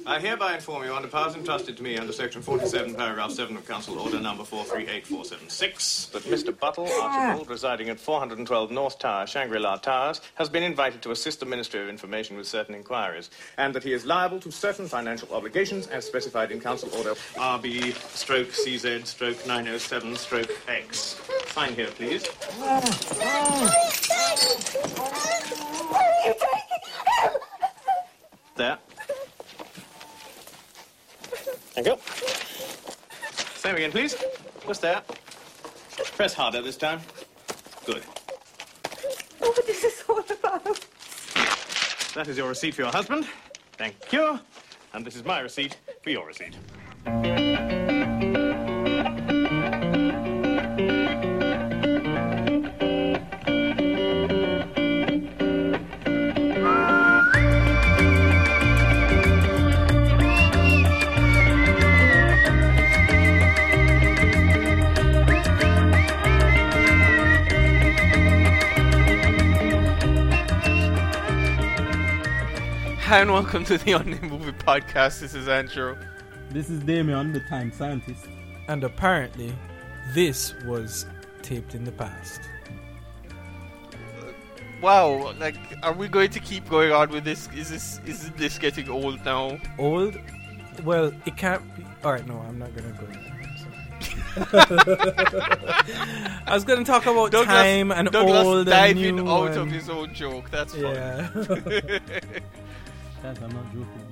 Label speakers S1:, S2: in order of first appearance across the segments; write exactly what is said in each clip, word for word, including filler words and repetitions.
S1: I hereby inform you under powers entrusted to me under Section forty-seven, Paragraph seven of Council Order Number four three eight four seven six that Mister Buttle Archibald, residing at four hundred twelve North Tower, Shangri-La Towers, has been invited to assist the Ministry of Information with certain inquiries, and that he is liable to certain financial obligations as specified in Council Order R B stroke C Z stroke nine oh seven stroke X. Sign here, please. There. Thank you. Same again, please. Just there. Press harder this time. Good.
S2: Oh, what is this all about?
S1: That is your receipt for your husband. Thank you. And this is my receipt for your receipt.
S3: Hi and welcome to the On The Movie Podcast. This is Andrew.
S4: This is Damien, the time scientist.
S5: And apparently, this was taped in the past.
S3: Wow, like, are we going to keep going on with this? Is this is this getting old now?
S5: Old? Well, it can't be. Alright, no, I'm not going to go there. I was going to talk about
S3: Douglas,
S5: time and
S3: Douglas
S5: old
S3: diving
S5: and new
S3: out
S5: and...
S3: of his own joke. That's fun.
S5: Yeah.
S4: Guys, I'm not joking.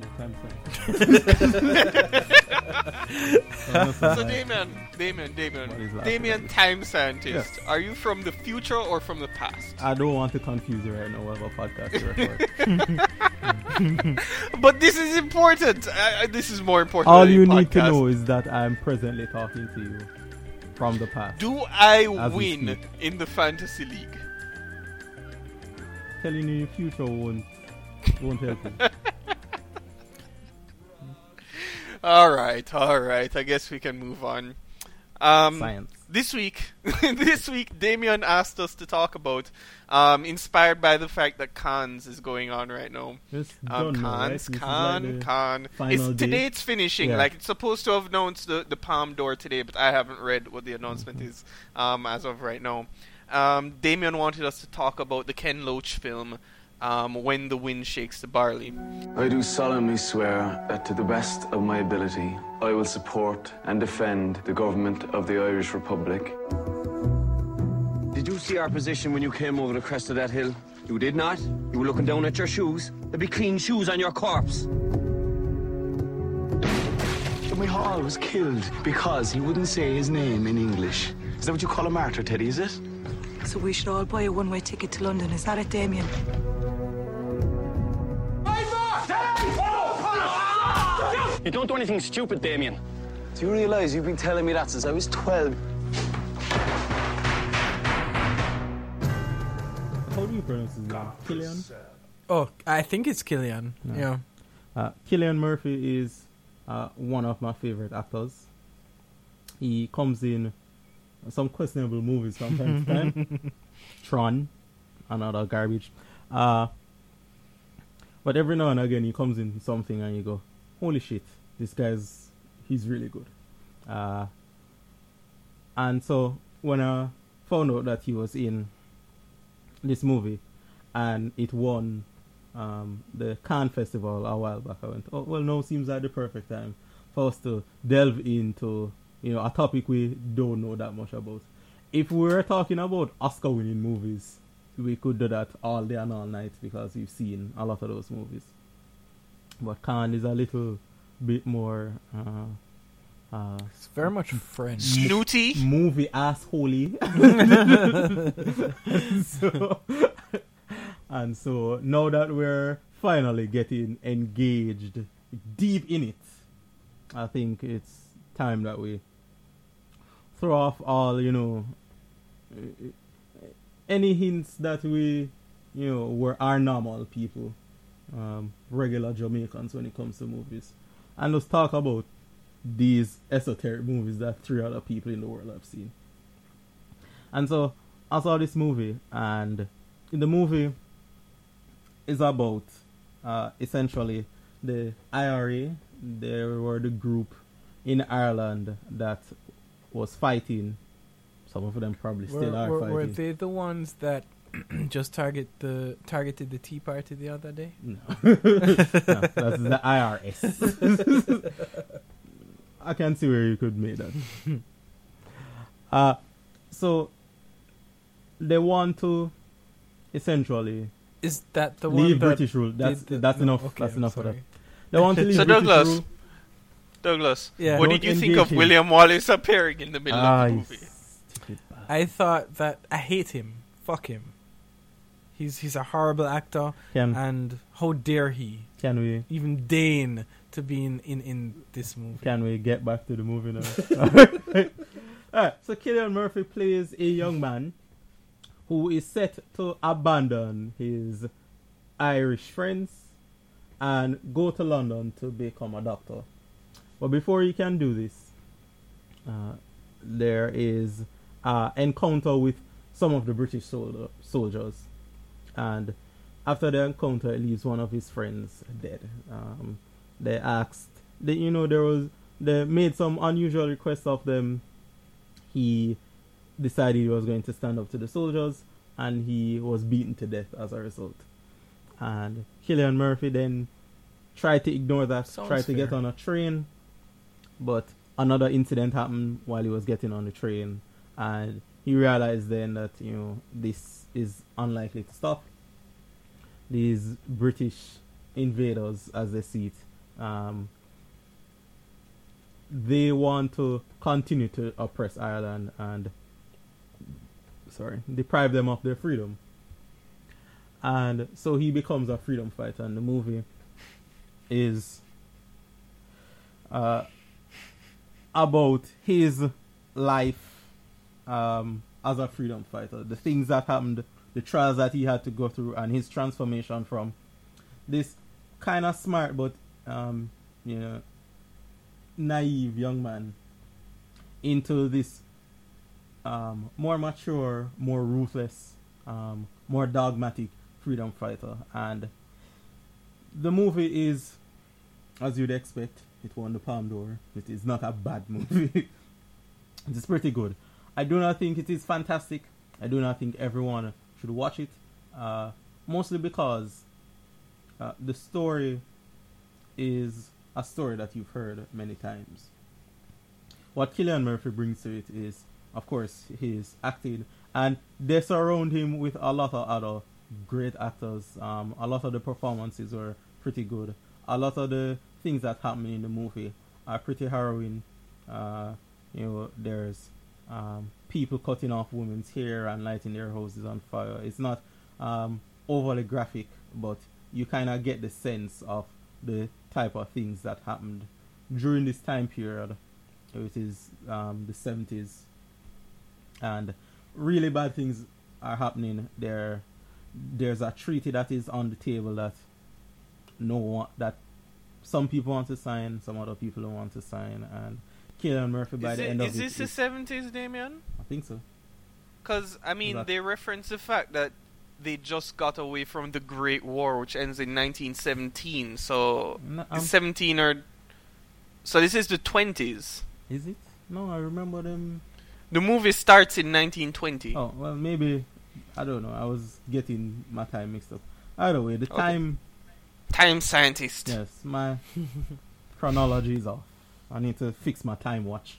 S4: The time
S3: So Damien, Damien, Damien, Damien, time scientist.
S4: Yes.
S3: Are you from the future or from the past?
S4: I don't want to confuse you right now with a podcast record.
S3: But this is important. I, I, this is more important.
S4: All
S3: than
S4: you
S3: the
S4: need to
S3: podcast.
S4: know is that I'm presently talking to you from the past.
S3: Do I
S4: As we
S3: win
S4: speak.
S3: in the fantasy league?
S4: Telling you your future won't, won't help you.
S3: All right, all right. I guess we can move on. Um,
S4: Science.
S3: This week, this week, Damien asked us to talk about, um, inspired by the fact that Cannes is going on right now.
S4: Just
S3: Um,
S4: done now, right?
S3: Cannes,
S4: This is
S3: Cannes,
S4: like the
S3: Cannes.
S4: final
S3: It's,
S4: day.
S3: today it's finishing.
S4: Yeah.
S3: Like, it's supposed to have announced the, the Palm d'Or today, but I haven't read what the announcement
S4: Mm-hmm.
S3: is um, as of right now. Um, Damien wanted us to talk about the Ken Loach film, um, When the Wind Shakes the Barley.
S6: I do solemnly swear that to the best of my ability, I will support and defend the government of the Irish Republic.
S7: Did you see our position when you came over the crest of that hill? You did not? You were looking down at your shoes? There'd be clean shoes on your corpse.
S8: Jimmy Hall was killed because he wouldn't say his name in English. Is that what you call a martyr, Teddy, is it?
S2: So we should all buy a one-way ticket to London. Is that it, Damien?
S7: You don't do anything stupid, Damien.
S8: Do you realise you've been telling me that since I was twelve?
S4: How do you pronounce his name? Killian?
S5: Oh, I think it's Killian.
S4: No.
S5: Yeah.
S4: Uh, Cillian Murphy is uh, one of my favorite actors. He comes in some questionable movies from time to time. Tron, another garbage. Uh, but every now and again he comes in something and you go, holy shit, this guy's, he's really good. Uh, and so when I found out that he was in this movie and it won um, the Cannes Festival a while back, I went, oh, well, now seems like the perfect time for us to delve into, you know, a topic we don't know that much about. If we were talking about Oscar-winning movies, we could do that all day and all night because we've seen a lot of those movies. But Cannes is a little bit more uh, uh,
S5: It's very much French.
S3: Snooty.
S4: movie assholey. so, and so now that we're finally getting engaged deep in it, I think it's time that we throw off all, you know, any hints that we, you know, were our normal people, um, regular Jamaicans when it comes to movies. And let's talk about these esoteric movies that three other people in the world have seen. And so I saw this movie, and in the movie is about uh, essentially the I R A, they were the group in Ireland that was fighting. Some of them probably still
S5: were,
S4: are
S5: were,
S4: fighting.
S5: were they the ones that just target the targeted the Tea Party the other day?
S4: No. No, that's the I R S. I can see where you could make that. uh, so, they want to essentially
S5: Is that the
S4: leave
S5: one that
S4: British rule. That's
S5: did the-
S4: that's
S5: no,
S4: enough.
S5: okay,
S4: that's
S5: I'm
S4: enough for that.
S5: sorry.
S4: They want to leave
S3: So
S4: British
S3: Douglas,
S4: rule.
S3: Douglas,
S5: Yeah.
S3: what
S4: Don't
S3: did you think
S4: engage
S3: of
S4: him.
S3: William Wallace appearing in the middle
S4: Ah,
S3: of the
S4: you
S3: movie?
S4: stupid bastard.
S5: I thought that I hate him. Fuck him. He's he's a horrible actor,
S4: Can
S5: and how dare he
S4: can we
S5: even deign to be in, in, in this movie?
S4: can we get back to the movie now? Alright, so Cillian Murphy plays a young man who is set to abandon his Irish friends and go to London to become a doctor. But before he can do this, uh, there is an encounter with some of the British soldier, soldiers. And after the encounter, it leaves one of his friends dead. Um, they asked, they, you know, there was, they made some unusual requests of them. He decided he was going to stand up to the soldiers, and he was beaten to death as a result. And Cillian Murphy then tried to ignore that,
S5: Sounds
S4: tried to get
S5: fair.
S4: on a train, but another incident happened while he was getting on the train, and he realized then that, you know, this is unlikely to stop. These British invaders, as they see it, um, they want to continue to oppress Ireland and, sorry, deprive them of their freedom. And so he becomes a freedom fighter, and the movie is uh, about his life um, as a freedom fighter, the things that happened, the trials that he had to go through, and his transformation from this kind of smart but um, you know, naive young man into this um, more mature, more ruthless, um, more dogmatic freedom fighter. And the movie is, as you'd expect, it won the Palme d'Or. It is not a bad movie. It is pretty good. I do not think it is fantastic. I do not think everyone should watch it. Uh, mostly because uh, the story is a story that you've heard many times. What Cillian Murphy brings to it is, of course, his acting, and they surround him with a lot of other great actors. Um, a lot of the performances were pretty good. A lot of the things that happen in the movie are pretty harrowing. Uh, you know, there's um, people cutting off women's hair and lighting their houses on fire. It's not um, overly graphic, but you kind of get the sense of the type of things that happened during this time period. It is um, the seventies, and really bad things are happening there. There's a treaty that is on the table that no one, that some people want to sign, some other people don't want to sign, and Cillian Murphy by
S3: Is,
S4: the
S3: it,
S4: end of
S3: is
S4: it,
S3: this the
S4: is-
S3: seventies, Damien?
S4: I think so.
S3: Because, I mean,
S4: that-
S3: they reference the fact that they just got away from the Great War, which ends in nineteen seventeen. So,
S4: No,
S3: is
S4: um,
S3: seventeen or... So this is the twenties.
S4: Is it? No, I remember them.
S3: The movie starts in nineteen twenty.
S4: Oh, well, maybe, I don't know. I was getting my time mixed up. Either way, the
S3: Okay.
S4: time,
S3: Time scientist.
S4: yes, my chronology is off. I need to fix my time watch.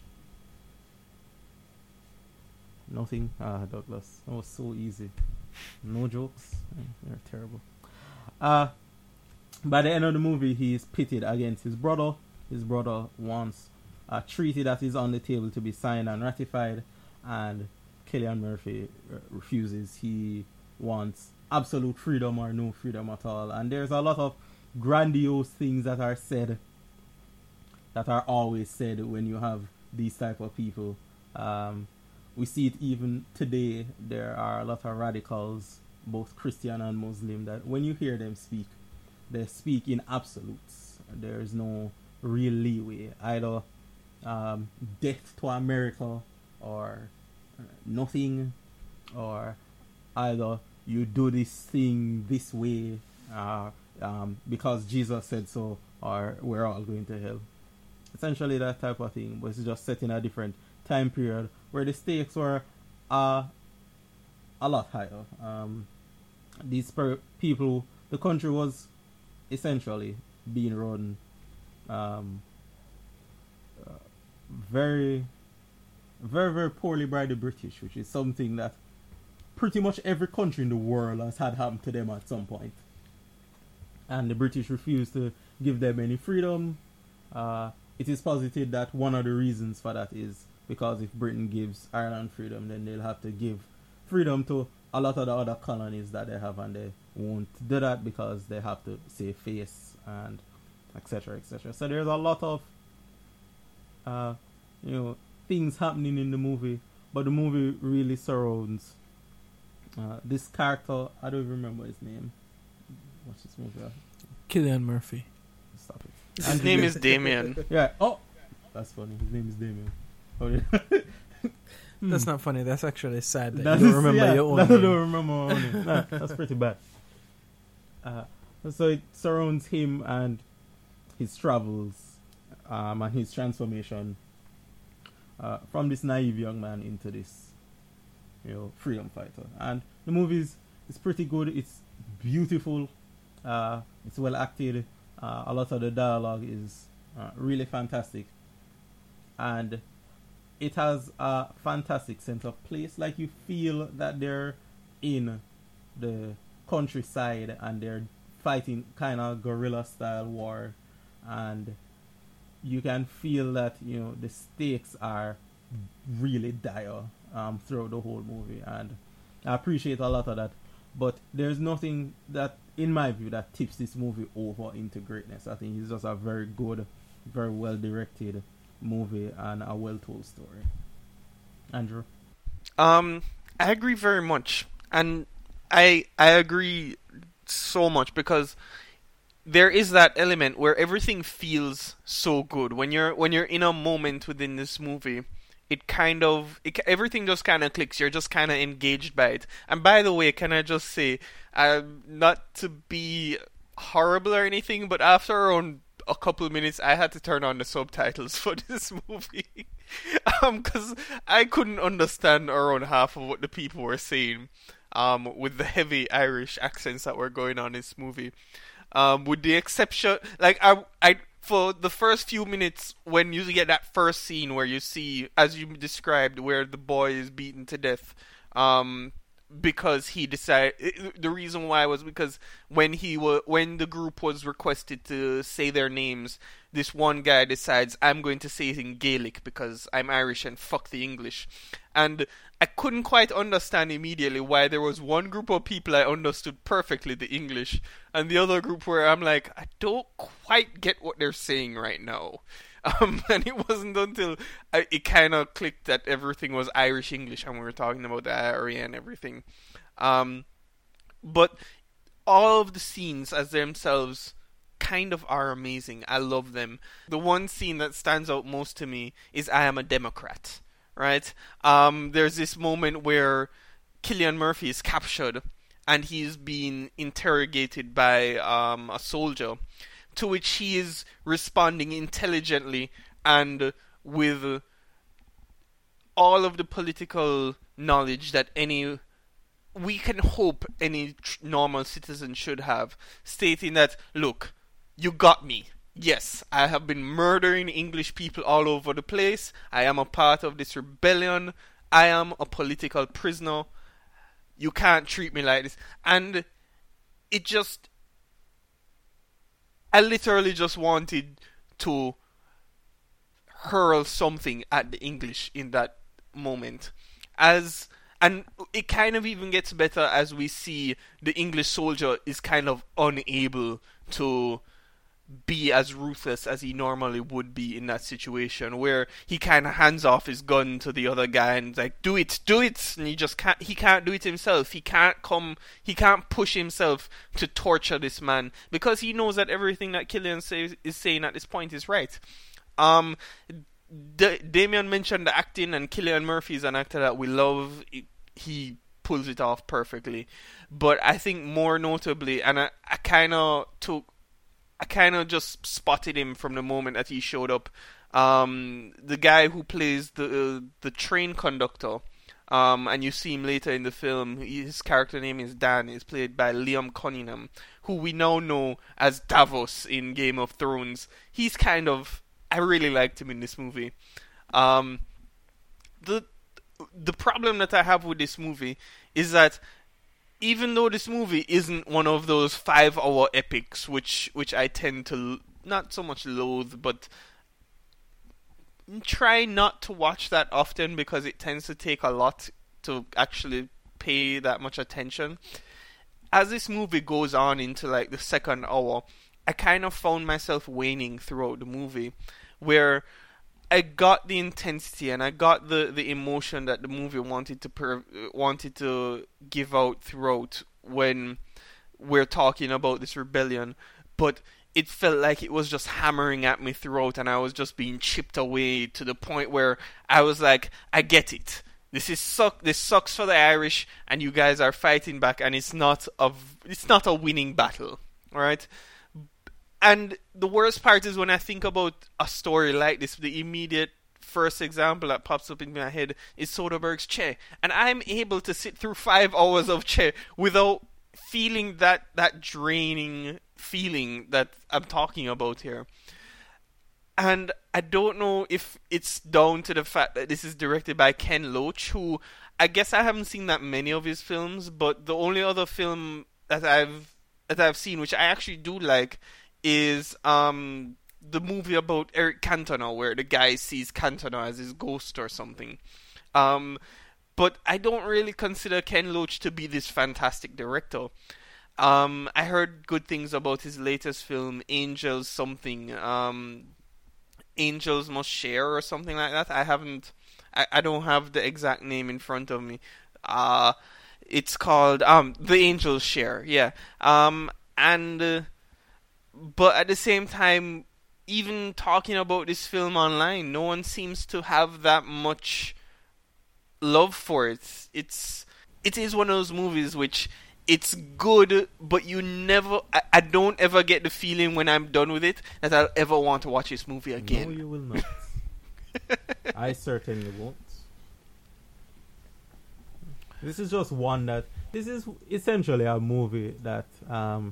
S4: Nothing. Ah, Douglas. That was so easy. No jokes. They're terrible. Uh, by the end of the movie, he is pitted against his brother. His brother wants a treaty that is on the table to be signed and ratified, and Cillian Murphy uh, refuses. He wants absolute freedom or no freedom at all. And there's a lot of grandiose things that are said, that are always said when you have these type of people. Um, we see it even today. There are a lot of radicals, both Christian and Muslim, that when you hear them speak, they speak in absolutes. There's no real leeway. Either um, death to America, or uh, nothing, or either you do this thing this way, uh, um, because Jesus said so, or we're all going to hell. Essentially that type of thing, but it's just set in a different time period where the stakes were uh, a lot higher. Um, these per- people, the country was essentially being run um, uh, very, very, very poorly by the British, which is something that pretty much every country in the world has had happen to them at some point. And the British refused to give them any freedom. Uh, it is posited that one of the reasons for that is because if Britain gives Ireland freedom, then they'll have to give freedom to a lot of the other colonies that they have, and they won't do that because they have to save face and et cetera, et cetera. So there's a lot of uh, you know, things happening in the movie, but the movie really surrounds uh, this character. I don't remember his name. What's this movie?
S5: Cillian Murphy.
S4: Stop it.
S3: His name is Damien.
S4: Yeah. Oh, that's funny. His name is Damien. Oh, yeah.
S5: That's not funny. That's actually sad that,
S4: that
S5: you
S4: is,
S5: don't remember
S4: yeah,
S5: your own
S4: that
S5: name.
S4: I don't remember my own name. Nah, that's pretty bad. Uh, so it surrounds him and his travels um, and his transformation uh, from this naive young man into this, you know, freedom fighter. And the movie is, is pretty good. It's beautiful. Uh, it's well acted. Uh, a lot of the dialogue is uh, really fantastic. And it has a fantastic sense of place. Like, you feel that they're in the countryside and they're fighting kind of guerrilla style war, and you can feel that, you know, the stakes are really dire um, throughout the whole movie, and I appreciate a lot of that. But there's nothing that, in my view, that tips this movie over into greatness. I think it's just a very good, very well directed movie and a well told story. Andrew?
S3: Um, I agree very much, and I I agree so much because there is that element where everything feels so good when you're when you're in a moment within this movie. It kind of it, everything just kind of clicks. You're just kind of engaged by it. And by the way, can I just say, uh, not to be horrible or anything, but after around a couple of minutes, I had to turn on the subtitles for this movie, um, because I couldn't understand around half of what the people were saying, um, with the heavy Irish accents that were going on in this movie, um, with the exception, like I, I, for the first few minutes when you get that first scene where you see, as you described, where the boy is beaten to death, um. because he decided, the reason why was because when he wa- when the group was requested to say their names, this one guy decides, I'm going to say it in Gaelic because I'm Irish and fuck the English. And I couldn't quite understand immediately why there was one group of people I understood perfectly the English, and the other group where I'm like, I don't quite get what they're saying right now. Um, and it wasn't until I, it kind of clicked that everything was Irish English and we were talking about the area and everything. Um, but all of the scenes as themselves kind of are amazing. I love them. The one scene that stands out most to me is I Am a Democrat, right? Um, there's this moment where Cillian Murphy is captured and he's being interrogated by um, a soldier, to which he is responding intelligently and with all of the political knowledge that any, we can hope any tr- normal citizen should have, stating that, look, you got me. Yes, I have been murdering English people all over the place. I am a part of this rebellion. I am a political prisoner. You can't treat me like this. And it just... I literally just wanted to hurl something at the English in that moment. As and it kind of even gets better as we see the English soldier is kind of unable to be as ruthless as he normally would be in that situation, where he kind of hands off his gun to the other guy and like, do it, do it, and he just can't, he can't do it himself. He can't come, he can't push himself to torture this man because he knows that everything that Cillian says, is saying at this point is right. Um, D- Damien mentioned the acting, and Cillian Murphy is an actor that we love. He pulls it off perfectly. But I think more notably, and I, I kind of took, I kind of just spotted him from the moment that he showed up. Um, the guy who plays the uh, the train conductor, um, and you see him later in the film. His character name is Dan. He's played by Liam Cunningham, who we now know as Davos in Game of Thrones. He's kind of, I really liked him in this movie. Um, the the problem that I have with this movie is that even though this movie isn't one of those five-hour epics, which which I tend to not so much loathe, but try not to watch that often because it tends to take a lot to actually pay that much attention. As this movie goes on into like the second hour, I kind of found myself waning throughout the movie, where I got the intensity and I got the, the emotion that the movie wanted to per, wanted to give out throughout when we're talking about this rebellion, but it felt like it was just hammering at me throughout, and I was just being chipped away to the point where I was like, I get it. This is suck. This sucks for the Irish, and you guys are fighting back, and it's not a it's not a winning battle, all right? And the worst part is when I think about a story like this, the immediate first example that pops up in my head is Soderbergh's Che, and I'm able to sit through five hours of Che without feeling that that draining feeling that I'm talking about here. And I don't know if it's down to the fact that this is directed by Ken Loach, who I guess I haven't seen that many of his films, but the only other film that I've that I've seen, which I actually do like, is um the movie about Eric Cantona, where the guy sees Cantona as his ghost or something. Um, but I don't really consider Ken Loach to be this fantastic director. Um, I heard good things about his latest film, Angels something, um, Angels Must Share or something like that. I haven't, I, I don't have the exact name in front of me. Uh, it's called, um, The Angels Share, yeah. Um, and, uh, but at the same time, even talking about this film online, no one seems to have that much love for it. It's, it is one of those movies which, it's good, but you never... I, I don't ever get the feeling when I'm done with it that I'll ever want to watch this movie again.
S4: No, you will not. I certainly won't. This is just one that... This is essentially a movie that um,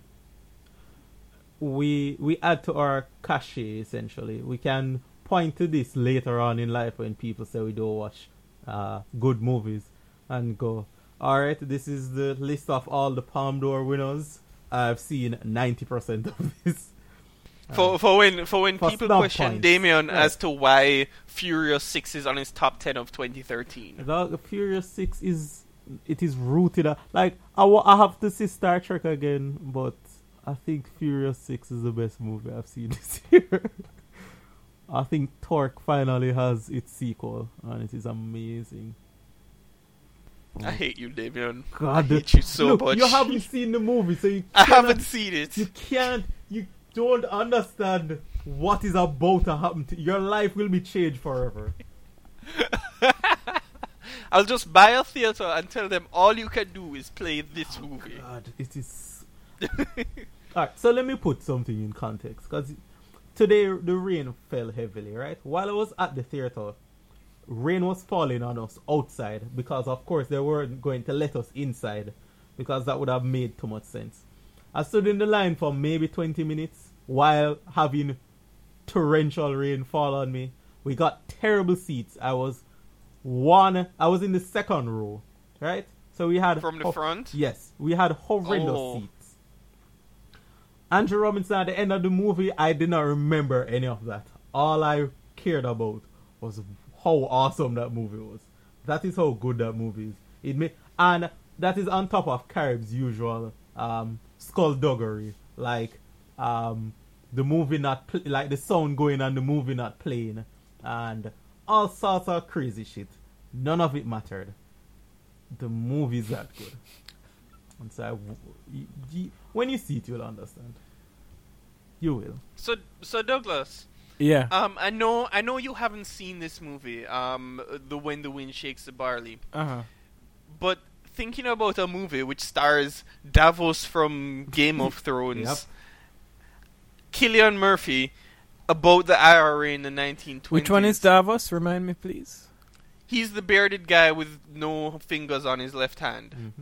S4: we we add to our cachet, essentially. We can point to this later on in life when people say we don't watch uh, good movies and go... Alright, this is the list of all the Palme d'Or winners. I've seen ninety percent of this.
S3: For, uh, for when for when for people question points. Damien yeah. as to why Furious six is on his top ten of twenty thirteen.
S4: The Furious six is... It is rooted... Uh, like, I, w- I have to see Star Trek again, but I think Furious six is the best movie I've seen this year. I think Torque finally has its sequel, and it is amazing.
S3: I hate you, Damien.
S4: God,
S3: I hate you so
S4: look,
S3: much.
S4: You haven't seen the movie, so you
S3: I
S4: cannot,
S3: haven't seen it.
S4: You can't. You don't understand what is about to happen to your life. Will be changed forever.
S3: I'll just buy a theater and tell them all you can do is play this
S4: oh
S3: movie.
S4: God, it is. Alright, so let me put something in context, because today the rain fell heavily. Right, while I was at the theater, rain was falling on us outside because, of course, they weren't going to let us inside because that would have made too much sense. I stood in the line for maybe twenty minutes while having torrential rain fall on me. We got terrible seats. I was one. I was in the second row, right? So we had
S3: from the ho- front.
S4: Yes, we had horrendous
S3: oh.
S4: seats. Andrew Robinson at the end of the movie, I did not remember any of that. All I cared about was how awesome that movie was. That is how good that movie is. It may, and that is on top of Carib's usual um, skullduggery, like um, the movie not pl- like the sound going on the movie not playing, and all sorts of crazy shit. None of it mattered. The movie's that good. And so, I, you, you, when you see it, you'll understand. You will.
S3: So, so Douglas.
S5: Yeah.
S3: Um, I know, I know you haven't seen this movie, um, the When the Wind Shakes the Barley.
S5: Uh huh.
S3: But thinking about a movie which stars Davos from Game of Thrones,
S4: Yep.
S3: Cillian Murphy, about the I R A in the nineteen twenties.
S5: Which one is Davos? Remind me, please.
S3: He's the bearded guy with no fingers on his left hand.
S4: Mm-hmm.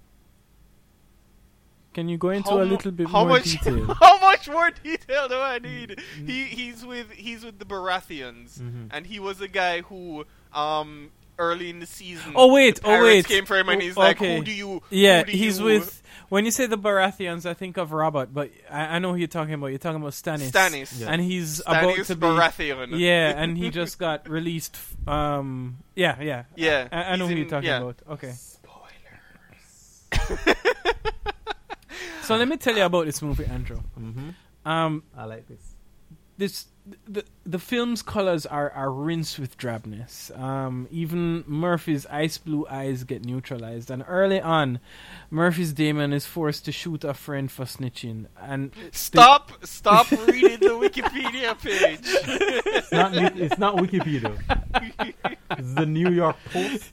S5: Can you go into
S3: How
S5: a
S3: mu-
S5: little bit
S3: how
S5: more
S3: much,
S5: detail?
S3: How much more detail do I need? He he's with he's with the Baratheons,
S4: Mhm.
S3: and he was a guy who um early in the season.
S5: Oh wait,
S3: the
S5: oh
S3: pirates
S5: wait.
S3: came for him, and
S5: Oh,
S3: he's like,
S5: okay.
S3: "Who do you?"
S5: Yeah,
S3: who do
S5: he's
S3: you-
S5: with. When you say the Baratheons, I think of Robert, but I, I know who you're talking about. You're talking about Stannis.
S3: Stannis.
S4: Yeah.
S5: And he's about
S3: Stannis
S5: to be.
S3: Baratheon.
S5: Yeah, and he just got released. f- Um, yeah, yeah,
S3: Yeah,
S5: I, I know
S3: he's
S5: who
S3: in-
S5: you're talking
S3: yeah.
S5: about. Okay. So let me tell you about this movie, Andrew.
S4: Mm-hmm.
S5: Um,
S4: I like this.
S5: this the the film's colors are, are rinsed with drabness. Um, even Murphy's ice blue eyes get neutralized, and early on, Murphy's Damon is forced to shoot a friend for snitching. And
S3: Stop! Stop reading the Wikipedia page.
S4: It's not. Wik- it's not Wikipedia. It's the New York Post.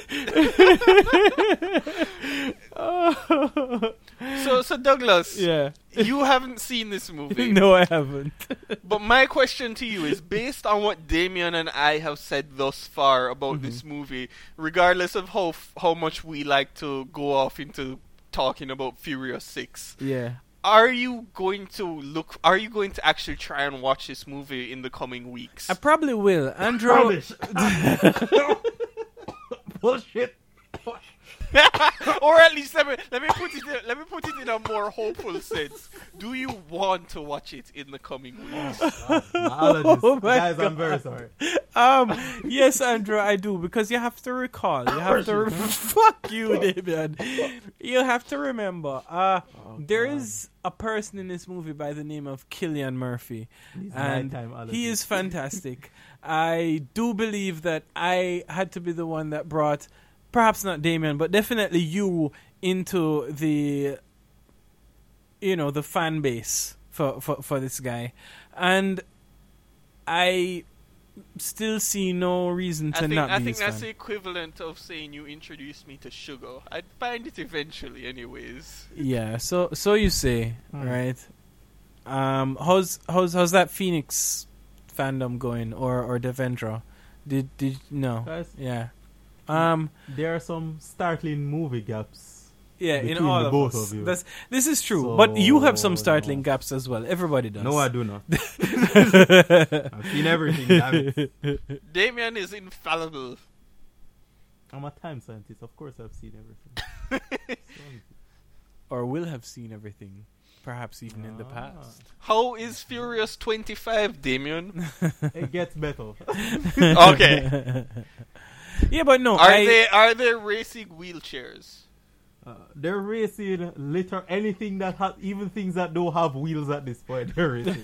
S3: So, so Douglas,
S5: yeah,
S3: you haven't seen this movie.
S5: no, I haven't.
S3: But my question to you is, based on what Damien and I have said thus far about
S5: Mhm.
S3: this movie, regardless of how f- how much we like to go off into talking about Furious Six,
S5: Yeah.
S3: are you going to look? Are you going to actually try and watch this movie in the coming weeks?
S5: I probably will. Andrew.
S4: Rubbish. Bullshit.
S3: Or at least let me let me put it in, let me put it in a more hopeful sense. Do you want to watch it in the coming weeks?
S4: My allergies.
S5: Oh my
S4: Guys, I'm
S5: God.
S4: very sorry.
S5: Um, yes, Andrew, I do, because you have to recall. You have to re- fuck you, Damien. You have to remember. Uh, there is a person in this movie by the name of Cillian Murphy,
S4: These
S5: and
S4: nighttime allergies.
S5: he is fantastic. I do believe that I had to be the one that brought, perhaps not Damien, but definitely you into the, you know, the fan base for for, for this guy, and I still see no reason to
S3: I think
S5: not
S3: I
S5: be
S3: think
S5: his
S3: that's
S5: fan.
S3: the equivalent of saying you introduced me to sugar. I'd find it eventually, anyways.
S5: Yeah, so so you say,
S4: Hmm.
S5: right? Um, how's how's how's that Phoenix fandom going, or or Devendra? Did did no?
S4: Guys,
S5: Yeah. Um.
S4: there are some startling movie gaps.
S5: Yeah. In
S4: Between
S5: all
S4: the
S5: of
S4: both
S5: us.
S4: of you.
S5: That's this is true, but you have some
S4: So,
S5: startling
S4: no.
S5: gaps as well. Everybody does.
S4: No, I do not. I've seen everything. Damn it.
S3: Damien is infallible.
S4: I'm a time scientist. Of course, I've seen everything.
S5: Or will have seen everything, perhaps even in the
S4: Ah.
S5: past.
S3: How is Furious twenty-five, Damien?
S4: It gets better.
S3: Okay.
S5: Yeah, but no.
S3: Are
S5: I,
S3: they are they racing wheelchairs?
S4: Uh, they're racing litter anything that has, even things that don't have wheels at this point. They're racing.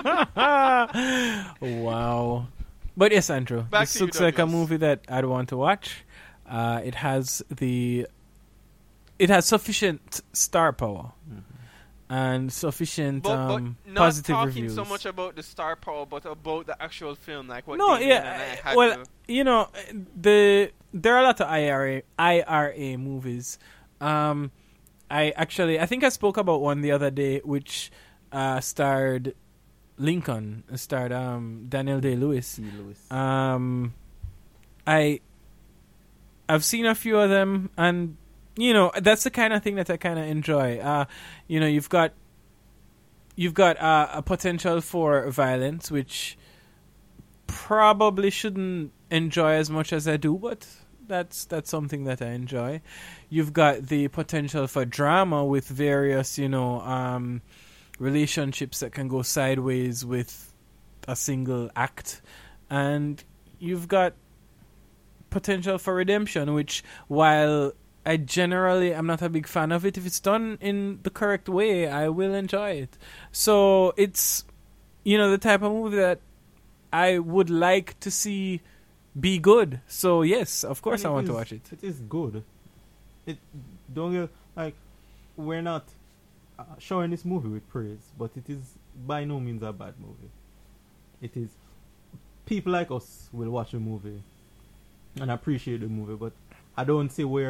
S5: Wow. But yes, Andrew,
S3: Back
S5: this
S3: to you,
S5: looks like a
S3: Douglas.
S5: movie that I'd want to watch. Uh, it has the, it has sufficient star power and sufficient
S3: But, but
S5: um,
S3: not
S5: positive
S3: talking
S5: reviews.
S3: so much about the star power, but about the actual film, like what
S5: No,
S3: Damien and I
S5: yeah,
S3: had
S5: well,
S3: to-
S5: you know, the there are a lot of I R A I R A movies. Um, I actually, I think I spoke about one the other day, which uh, starred Lincoln, starred um, Daniel Day-Lewis.
S4: See, Lewis.
S5: Um, I, I've seen a few of them, and you know that's the kind of thing that I kind of enjoy. Uh, you know, you've got, you've got uh, a potential for violence, which probably shouldn't enjoy as much as I do, but that's that's something that I enjoy. You've got the potential for drama with various, you know, um, relationships that can go sideways with a single act, and you've got potential for redemption, which, while I generally am not a big fan of it, if it's done in the correct way, I will enjoy it. So it's, you know, the type of movie that I would like to see be good. So yes, of course
S4: And
S5: I
S4: it
S5: want to
S4: is-
S5: watch it.
S4: It is good. It don't get like we're not uh, showing this movie with praise, but it is by no means a bad movie. It is people like us will watch the movie and appreciate the movie, but I don't see where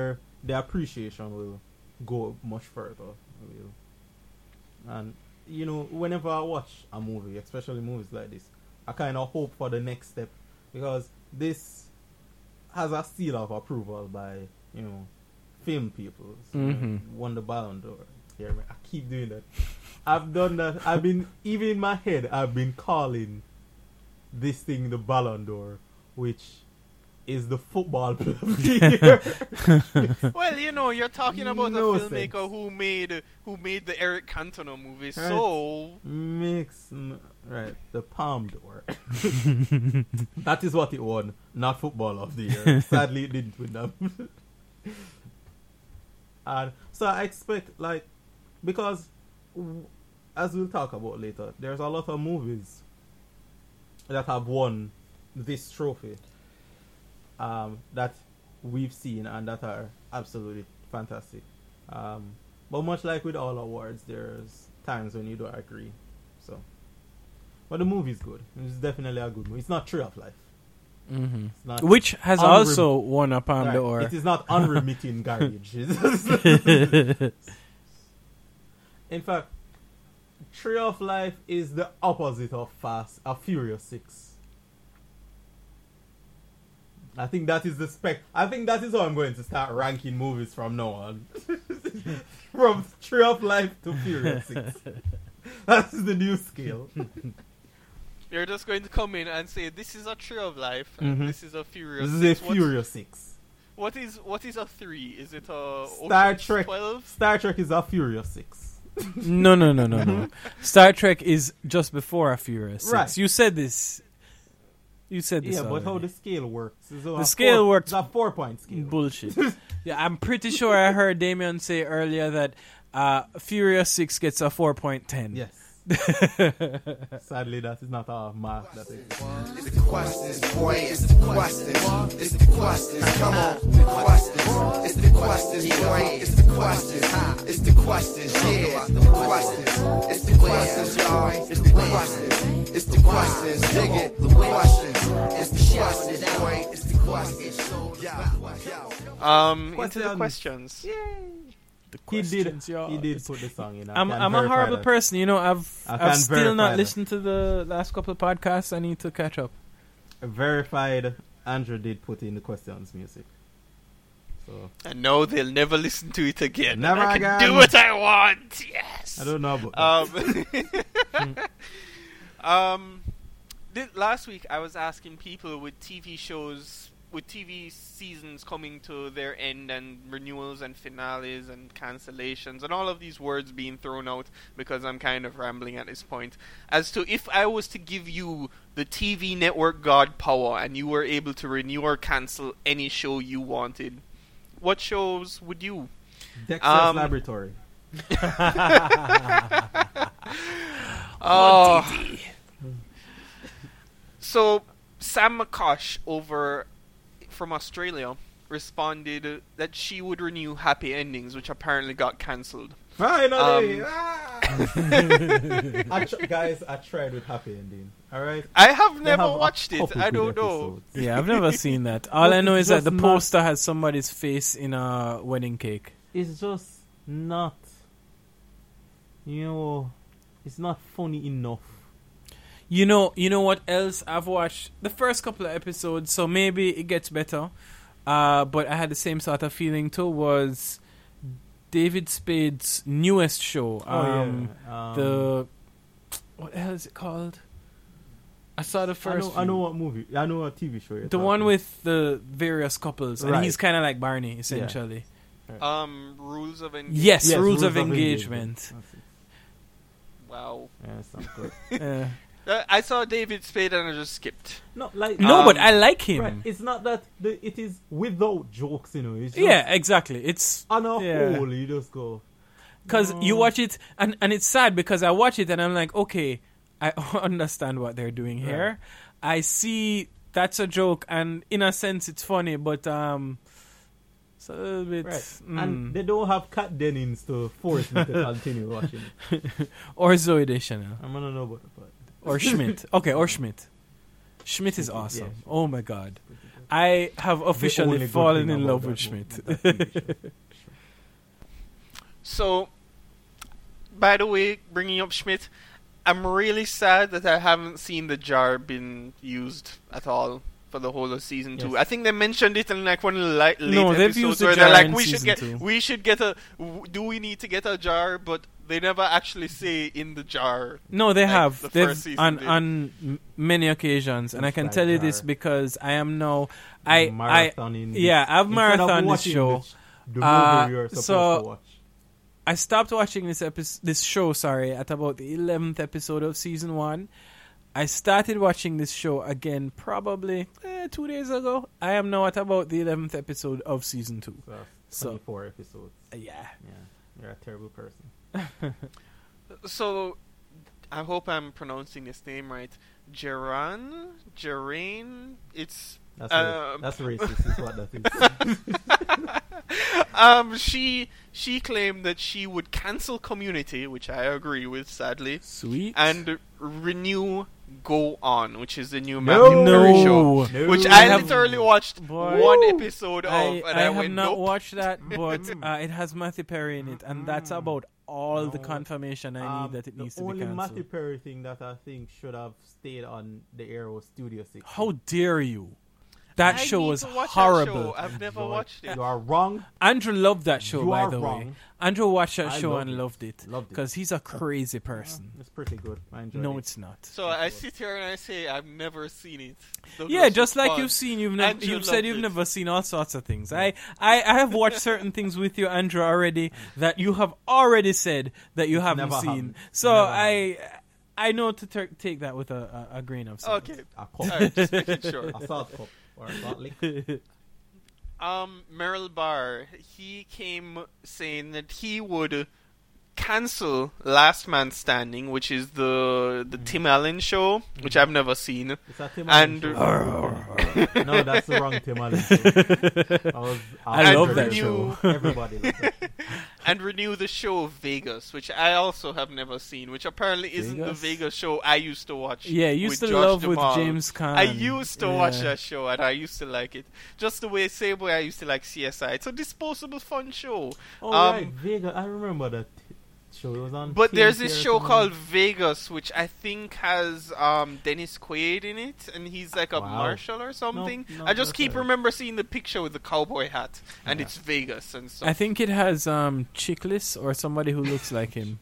S4: the appreciation will go much further. Will. And you know, whenever I watch a movie, especially movies like this, I kind of hope for the next step, because this has a seal of approval by, you know, film people. So,
S5: Mm-hmm.
S4: won the Ballon d'Or. Yeah, man, I keep doing that. I've done that. I've been, even in my head, I've been calling this thing the Ballon d'Or, which is the football player of the year.
S3: Well, you know, you're talking about
S4: No
S3: a filmmaker
S4: sense.
S3: who made who made the Eric Cantona movie,
S4: Right.
S3: so
S4: Mix, mm, right, the Palm d'Or. That is what it won, not football of the year. Sadly, it didn't win them. And so I expect, like, because w- as we'll talk about later, there's a lot of movies that have won this trophy um, that we've seen and that are absolutely fantastic. Um, but much like with all awards, there's times when you don't agree. So, but the movie's good. It's definitely a good movie. It's not Tree of Life.
S5: Mm-hmm.
S4: It's not
S5: Which has
S4: unrem-
S5: also won a Palme
S4: Right.
S5: d'Or.
S4: It is not unremitting garbage. In fact, Tree of Life is the opposite of Fast, of Furious Six. I think that is the spec. I think that is how I'm going to start ranking movies from now on. From Tree of Life to Furious Six. That is the new scale.
S3: you're just going to come in and say this is a Tree of Life and
S4: Mhm.
S3: this is a Furious.
S4: This is
S3: Six.
S4: a
S3: What's-
S4: Furious Six.
S3: What is what is a three? Is it a
S4: Star
S3: Ocean's
S4: Trek.
S3: twelve?
S4: Star Trek is a Furious Six.
S5: No, no, no, no, no. Star Trek is just before a Furious Six.
S4: Right.
S5: You said this. You said this.
S4: Yeah, but how
S5: already.
S4: the scale works? Is
S5: The
S4: a
S5: scale
S4: four,
S5: works-
S4: It's a four-point scale.
S5: Bullshit. Yeah, I'm pretty sure I heard Damien say earlier that uh, Furious Six gets a four point ten.
S4: Yes. Sadly, that is not our mark. That is.
S9: It's the questions, boy, it's the questions. It's the questions, come on, the questions. It's the questions, boy, it's the questions. It's the questions, yeah, the questions. It's the questions, y'all, it's the questions. It's the questions, dig it, the questions. It's the questions, boy, it's the questions. Yeah, yeah.
S3: Um, into the
S4: Questions.
S3: questions.
S5: The
S4: He did.
S5: questions, y'all.
S4: He did put the song in. I
S5: I'm
S4: can
S5: I'm a
S4: verify
S5: horrible
S4: that.
S5: person. You know, I've
S4: I
S5: I've
S4: can
S5: still
S4: verify
S5: not
S4: that.
S5: listened to the last couple of podcasts. I need to catch up.
S4: Verified. Andrew did put in the questions music. So
S3: And no, they'll never listen to it again.
S4: Never
S3: and I can
S4: again.
S3: do what I want. Yes.
S4: I don't know about that.
S3: Um, um, thi- last week I was asking people with T V shows, with T V seasons coming to their end and renewals and finales and cancellations and all of these words being thrown out because I'm kind of rambling at this point, as to if I was to give you the T V network god power and you were able to renew or cancel any show you wanted, what shows would you?
S4: Dexter's
S3: um,
S4: Laboratory.
S3: Oh. So Sam McCosh over from Australia responded that she would renew Happy Endings, which apparently got cancelled.
S4: Finally!
S3: Um,
S4: Ah! I tr- guys, I tried with Happy Ending. Alright?
S3: I have
S4: They
S3: never
S4: have a
S3: watched it.
S4: couple
S3: I
S4: good
S3: don't know.
S4: episodes.
S5: Yeah, I've never seen that. All
S4: But
S5: I know
S4: it's
S5: is that
S4: just
S5: the
S4: not-
S5: poster has somebody's face in a wedding cake.
S4: It's just not, you know, it's not funny enough.
S5: You know, you know what else I've watched? The first couple of episodes, so maybe it gets better. Uh, but I had the same sort of feeling too. Was David Spade's newest show? Um,
S4: yeah. Um,
S5: the what the hell is it called? I saw the
S4: I
S5: first.
S4: know, I know
S5: few.
S4: what movie. I know what T V show. You're
S5: The one
S4: talking.
S5: with the various couples, and
S4: Right.
S5: he's kind of like Barney, essentially.
S3: Um, Rules of Engagement.
S5: Yes,
S4: Yes,
S5: rules, of engagement.
S4: That's it.
S3: Wow.
S4: Yeah, that sounds good.
S5: Uh,
S3: Uh, I saw David Spade and I just skipped.
S4: No, like
S5: no,
S3: Um,
S5: but I like him.
S4: right. It's not that the, it is without jokes, you know. It's just
S5: Yeah, exactly. It's
S4: on a
S5: yeah.
S4: whole, you just go.
S5: because
S4: No.
S5: you watch it, and and it's sad because I watch it and I'm like, okay, I understand what they're doing
S4: Right.
S5: here. I see that's a joke, and in a sense, it's funny, but um, it's a little bit.
S4: Right.
S5: mm.
S4: And they don't have Kat Dennings to force me to continue watching it.
S5: Or Zoe Deschanel.
S4: I'm gonna know about the part.
S5: Or Schmidt. Okay, or Schmidt. Schmidt is
S4: Yeah,
S5: awesome.
S4: Schmidt.
S5: Oh my god. I have officially
S4: only good
S5: fallen
S4: thing
S5: in
S4: about
S5: love
S4: that
S5: with
S4: movie-
S5: Schmidt.
S4: that T V show.
S3: So, by the way, bringing up Schmidt, I'm really sad that I haven't seen the jar been used at all for the whole of season two.
S4: Yes.
S3: I think they mentioned it in like one of the li- late
S5: No, they've
S3: episodes
S5: used the
S3: where
S5: jar
S3: they're like,
S5: in
S3: we should
S5: season
S3: get,
S5: two.
S3: we should get a, w- do we need to get a jar? But they never actually say in the jar.
S5: No, they
S3: like
S5: have.
S3: the
S5: They've
S3: first season
S5: on
S3: did.
S5: on m- many occasions, and I can
S4: Inside
S5: tell you this
S4: jar.
S5: because I am now. I I
S4: Marathoning
S5: yeah,
S4: this.
S5: I've
S4: Instead of
S5: marathoned this
S4: watching
S5: show.
S4: The, the movie
S5: Uh,
S4: you're supposed
S5: so-
S4: to watch.
S5: I stopped watching this episode, this show, sorry, at about the eleventh episode of season one. I started watching this show again probably eh, two days ago. I am now at about the eleventh episode of season two.
S4: So,
S5: So-
S4: twenty-four episodes.
S5: Uh, yeah.
S4: Yeah, you're a terrible person.
S3: So, I hope I'm pronouncing this name right. Geran? Gerain? It's
S4: That's
S3: Um,
S4: ra- that's racist. Is what that is.
S3: um, she she claimed that she would cancel Community, which I agree with, sadly,
S5: Sweet.
S3: and renew Go On, which is the new
S4: No.
S3: Matthew Perry show,
S4: No.
S3: which
S4: No.
S3: I
S5: I have-
S3: literally watched
S5: Boy.
S3: one episode of,
S5: I,
S3: and
S5: I
S3: I,
S5: have
S3: went,
S5: not
S3: nope.
S5: watched that, but uh, it has Matthew Perry in it, and that's about all the
S4: No.
S5: confirmation I need
S4: Um,
S5: that it needs
S4: the
S5: to be
S4: only Matthew
S5: cancelled.
S4: Perry thing that I think should have stayed on the air was Studio six.
S5: How dare you? That
S3: I
S5: show
S3: need
S5: was
S3: to watch that
S5: horrible.
S3: show. I've never
S4: you are,
S3: watched it.
S4: You are wrong.
S5: Andrew loved that show,
S4: You
S5: by
S4: are
S5: the way.
S4: wrong.
S5: Andrew watched that
S4: I
S5: show
S4: loved
S5: and
S4: it.
S5: loved it
S4: Loved it.
S5: because he's a crazy person.
S4: It's pretty good. I enjoyed
S5: No,
S4: it.
S5: it's not.
S3: So I sit here and I say I've never seen it. Douglas
S5: Yeah, just
S3: was
S5: like
S3: fun.
S5: you've seen, you've never,
S3: Andrew
S5: you've said
S3: loved
S5: you've
S3: it.
S5: never seen all sorts of things. I, I, I have watched certain things with you, Andrew, already that you have already said that you haven't
S4: Never
S5: seen.
S4: haven't.
S5: So
S4: Never
S5: I, I know to ter- take that with a, a, a grain of salt.
S3: Okay,
S4: A cup.
S3: alright, just making sure.
S4: A salt cup or a salt lick.
S3: Um, Merrill Barr, he came saying that he would cancel Last Man Standing, which is the the Tim Allen show, which I've never seen.
S4: It's a Tim
S3: And-
S4: Allen show. No, that's the wrong Tim Allen show. I, was,
S5: I
S3: And
S5: love that
S3: renew-
S5: show.
S4: Everybody loves that.
S3: and renew the show Vegas, which I also have never seen, which apparently isn't the
S5: Vegas?
S3: Vegas show I used to watch.
S5: Yeah, you used
S3: with
S5: to
S3: Josh
S5: love with
S3: Duhamel.
S5: James Caan.
S3: I used to watch
S5: Yeah.
S3: that show and I used to like it. Just the way, same way I used to like C S I. It's a disposable fun show.
S4: Oh,
S3: Um,
S4: right. Vega. I remember that show. It was on
S3: But
S4: T V
S3: there's this
S4: or
S3: show
S4: something.
S3: called Vegas, which I think has um, Dennis Quaid in it, and he's like a
S4: Wow.
S3: marshal or something.
S4: no,
S3: I just
S4: that's
S3: keep
S4: alright.
S3: remember seeing the picture with the cowboy hat, and
S4: Yeah.
S3: it's Vegas and stuff.
S5: I think it has um, Chickless or somebody who looks like him.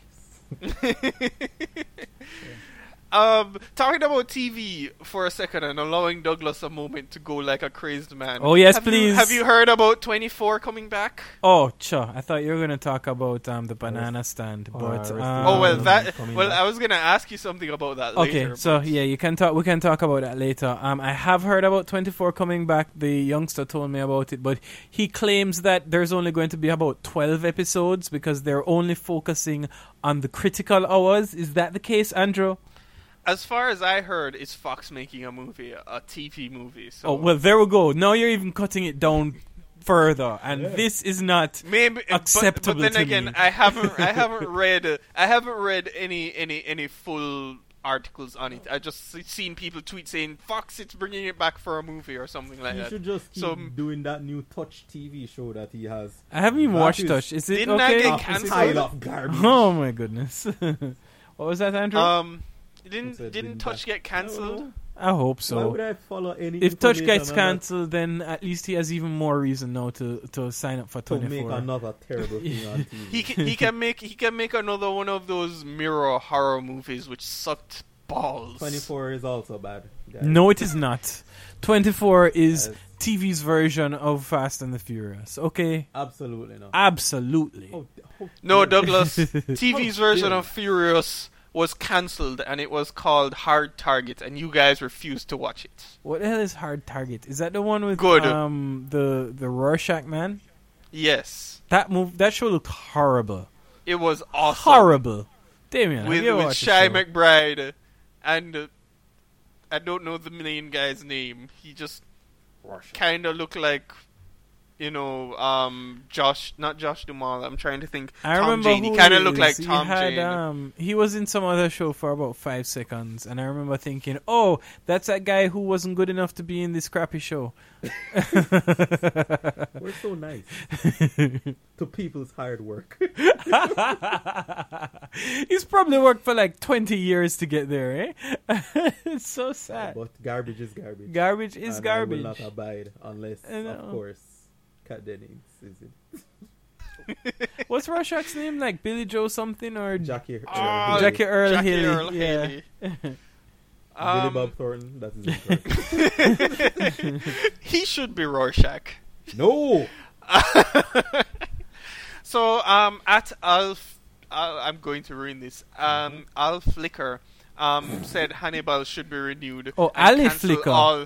S3: Um, talking about T V for a second and allowing Douglas a moment to go like a crazed man.
S5: Oh, yes,
S3: Have you-
S5: please.
S3: have you heard about twenty-four coming back?
S5: Oh, cha! I thought you were gonna talk about um, the banana stand,
S4: or
S5: but
S4: Arrested
S5: um,
S3: oh well,
S4: Um,
S3: that.
S4: coming
S3: Well,
S4: back.
S3: I was gonna ask you something about that
S5: Okay,
S3: later.
S5: so
S3: but-
S5: yeah, you can talk. We can talk about that later. Um, I have heard about twenty-four coming back. The youngster told me about it, but he claims that there's only going to be about twelve episodes because they're only focusing on the critical hours. Is that the case, Andrew?
S3: As far as I heard, it's Fox making a movie, a, a T V movie. So
S5: Oh well, there we go. Now you're even cutting it down further, and this is not.
S3: maybe but-
S5: acceptable
S3: But, then
S5: to
S3: again,
S5: me.
S3: I haven't, I haven't read, uh, I haven't read any, any, any full articles on it. I just se- seen people tweet saying Fox, it's bringing it back for a movie or something like
S4: You
S3: that.
S4: should just keep
S3: So-
S4: doing that new Touch T V show that he has.
S5: I haven't even
S4: That
S5: watched
S4: is
S5: Touch. Is it
S3: Didn't I
S5: okay?
S3: get
S4: Off-
S3: cancelled?
S4: pile of garbage.
S5: Oh my goodness! What was that, Andrew?
S3: Um,
S4: It's
S3: didn't
S4: a
S3: didn't
S4: big
S3: Touch
S4: back.
S3: get cancelled?
S5: I hope
S4: Why
S5: so.
S4: would I follow any
S5: If Touch
S4: information
S5: gets
S4: on that
S5: cancelled, then at least he has even more reason now to, to sign up for
S4: to make
S5: twenty-four.
S4: another terrible thing on T V?
S3: He can, he can make he can make another one of those mirror horror movies which sucked balls.
S4: twenty-four is also bad. Guys.
S5: No, it is not. twenty-four is
S4: Yes.
S5: T V's version of Fast and the Furious. Okay?
S4: Absolutely not.
S5: Absolutely.
S4: Oh, oh,
S3: No,
S4: dear.
S3: Douglas. T V's
S4: How
S3: version
S4: dare
S3: of Furious was cancelled and it was called Hard Target, and you guys refused to watch it.
S5: What the hell is Hard Target? Is that the one with
S3: Good.
S5: um the the Rorschach man?
S3: Yes,
S5: That move that show looked horrible.
S3: it was awesome.
S5: Horrible. Damien,
S3: with
S5: have you
S3: with
S5: watched the
S3: Shy
S5: show?
S3: McBride and uh, I don't know the main guy's name. He just kind of looked like you know, um, Josh, not Josh Duhamel. I'm trying to think.
S5: I
S3: Tom
S5: remember
S3: Jane.
S5: who
S3: He kind of
S5: he
S3: looked
S5: is.
S3: like
S5: He
S3: Tom
S5: had,
S3: Jane.
S5: Um, he was in some other show for about five seconds, and I remember thinking, "Oh, that's that guy who wasn't good enough to be in this crappy show."
S4: We're so nice to people's hard work.
S5: He's probably worked for like twenty years to get there, eh? It's so sad.
S4: But garbage is garbage.
S5: Garbage is
S4: and
S5: garbage.
S4: I will not abide unless,
S5: I know.
S4: of course, Kat Dennings is it.
S5: What's Rorschach's name? Like Billy Joe something or
S4: Jackie,
S3: Oh,
S4: uh,
S5: Jackie Earl
S3: Jackie
S5: Haley?
S3: Earl
S5: Yeah.
S3: Haley.
S4: Billy
S3: Um,
S4: Bob Thornton. That's his name.
S3: he should be Rorschach.
S4: No.
S3: So, um, at Alf, uh, I'm going to ruin this. Um, Alf Flicker, um, said Hannibal should be renewed.
S5: Oh,
S3: and
S5: Ali
S3: cancel
S5: Flicker.
S3: All,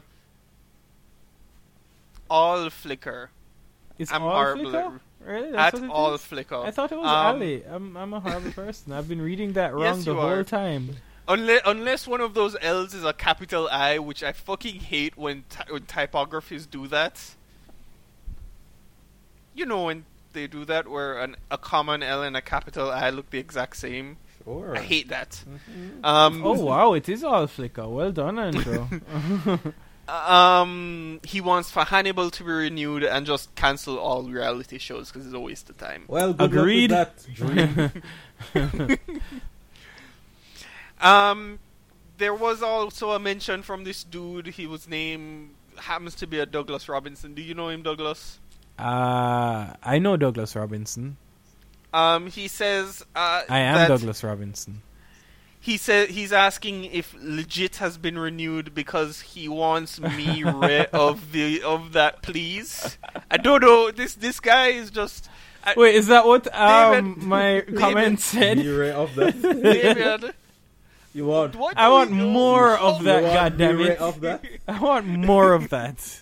S3: all Flicker.
S5: It's
S3: I'm
S5: all
S3: horrible
S5: Flicker?
S3: at-
S5: Really? That's
S3: At
S5: what it
S3: all
S5: is?
S3: Flicker.
S5: I thought it was
S3: Um,
S5: Ali. I'm I'm a horrible person. I've been reading that wrong
S3: Yes,
S5: the
S3: you
S5: whole
S3: are.
S5: time.
S3: Unless, unless one of those L's is a capital I, which I fucking hate when, ty- when typographies do that. You know when they do that, where an, a common L and a capital I look the exact same.
S4: Sure.
S3: I hate that. Um,
S5: Oh wow, it is all Flicker. Well done, Andrew.
S3: um, he wants for Hannibal to be renewed and just cancel all reality shows because it's a waste of time.
S4: Well, good
S5: Agreed.
S4: luck with that dream.
S3: Um, there was also a mention from this dude. He was named happens to be a Douglas Robinson. Do you know him, Douglas?
S5: uh, I know Douglas Robinson.
S3: Um, he says uh,
S5: I am
S3: that
S5: Douglas Robinson.
S3: He said he's asking if Legit has been renewed because he wants me rid of the of that, please. I don't know. This this guy is just. I,
S5: Wait, is that what um,
S3: David-
S5: my comment said?
S4: You ray of that.
S3: David,
S4: You want?
S3: what
S5: I
S3: do
S5: want
S3: we do?
S5: more of
S4: You
S5: that,
S4: want
S5: goddammit.
S4: me ray of that?
S5: I want more of that.